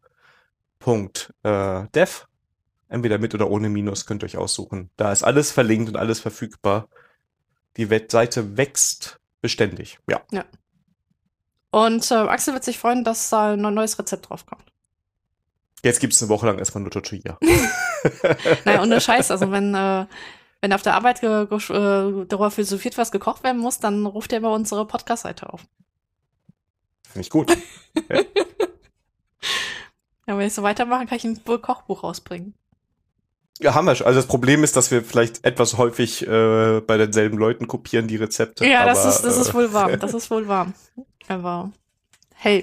Speaker 1: Entweder mit oder ohne Minus könnt ihr euch aussuchen. Da ist alles verlinkt und alles verfügbar. Die Seite wächst beständig, ja.
Speaker 2: Und Axel wird sich freuen, dass da ein neues Rezept draufkommt.
Speaker 1: Jetzt gibt es eine Woche lang erstmal nur Tortilla.
Speaker 2: Naja, ohne Scheiß, also wenn auf der Arbeit darüber philosophiert, was gekocht werden muss, dann ruft er bei unsere Podcast-Seite auf.
Speaker 1: Finde ich gut. Ja.
Speaker 2: Ja, wenn ich so weitermache, kann ich ein Kochbuch rausbringen.
Speaker 1: Ja, haben wir schon. Also das Problem ist, dass wir vielleicht etwas häufig bei denselben Leuten kopieren, die Rezepte.
Speaker 2: Ja,
Speaker 1: aber,
Speaker 2: das ist wohl wahr. Das ist wohl wahr. Aber hey,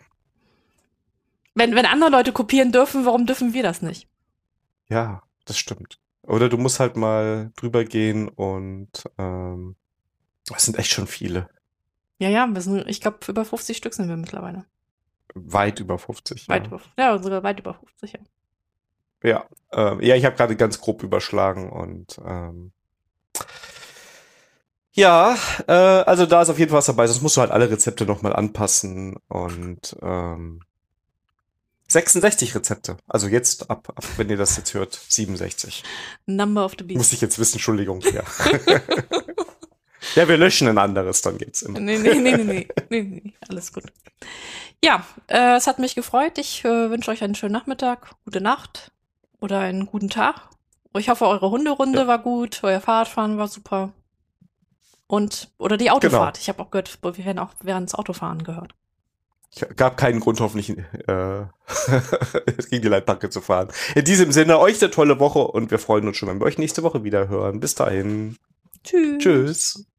Speaker 2: wenn andere Leute kopieren dürfen, warum dürfen wir das nicht?
Speaker 1: Ja, das stimmt. Oder du musst halt mal drüber gehen und das sind echt schon viele.
Speaker 2: Ja, ich glaube, über 50 Stück sind wir mittlerweile.
Speaker 1: Weit über 50.
Speaker 2: Sogar weit über 50, ja.
Speaker 1: Ja, ich habe gerade ganz grob überschlagen und ja, also da ist auf jeden Fall was dabei, sonst musst du halt alle Rezepte nochmal anpassen und 66 Rezepte. Also jetzt ab, wenn ihr das jetzt hört, 67.
Speaker 2: Number of the Beast.
Speaker 1: Muss ich jetzt wissen, Entschuldigung. Ja. Ja, wir löschen ein anderes, dann geht's immer.
Speaker 2: Nee, alles gut. Ja, es hat mich gefreut. Ich wünsche euch einen schönen Nachmittag, gute Nacht oder einen guten Tag. Ich hoffe, eure Hunderunde war gut, euer Fahrradfahren war super. Oder die Autofahrt.
Speaker 1: Genau.
Speaker 2: Ich habe auch gehört, wir werden auch während des Autofahren gehört.
Speaker 1: Ich gab keinen Grund, hoffentlich gegen die Leitplanke zu fahren. In diesem Sinne, euch eine tolle Woche und wir freuen uns schon, wenn wir euch nächste Woche wieder hören. Bis dahin.
Speaker 2: Tschüss.
Speaker 1: Tschüss.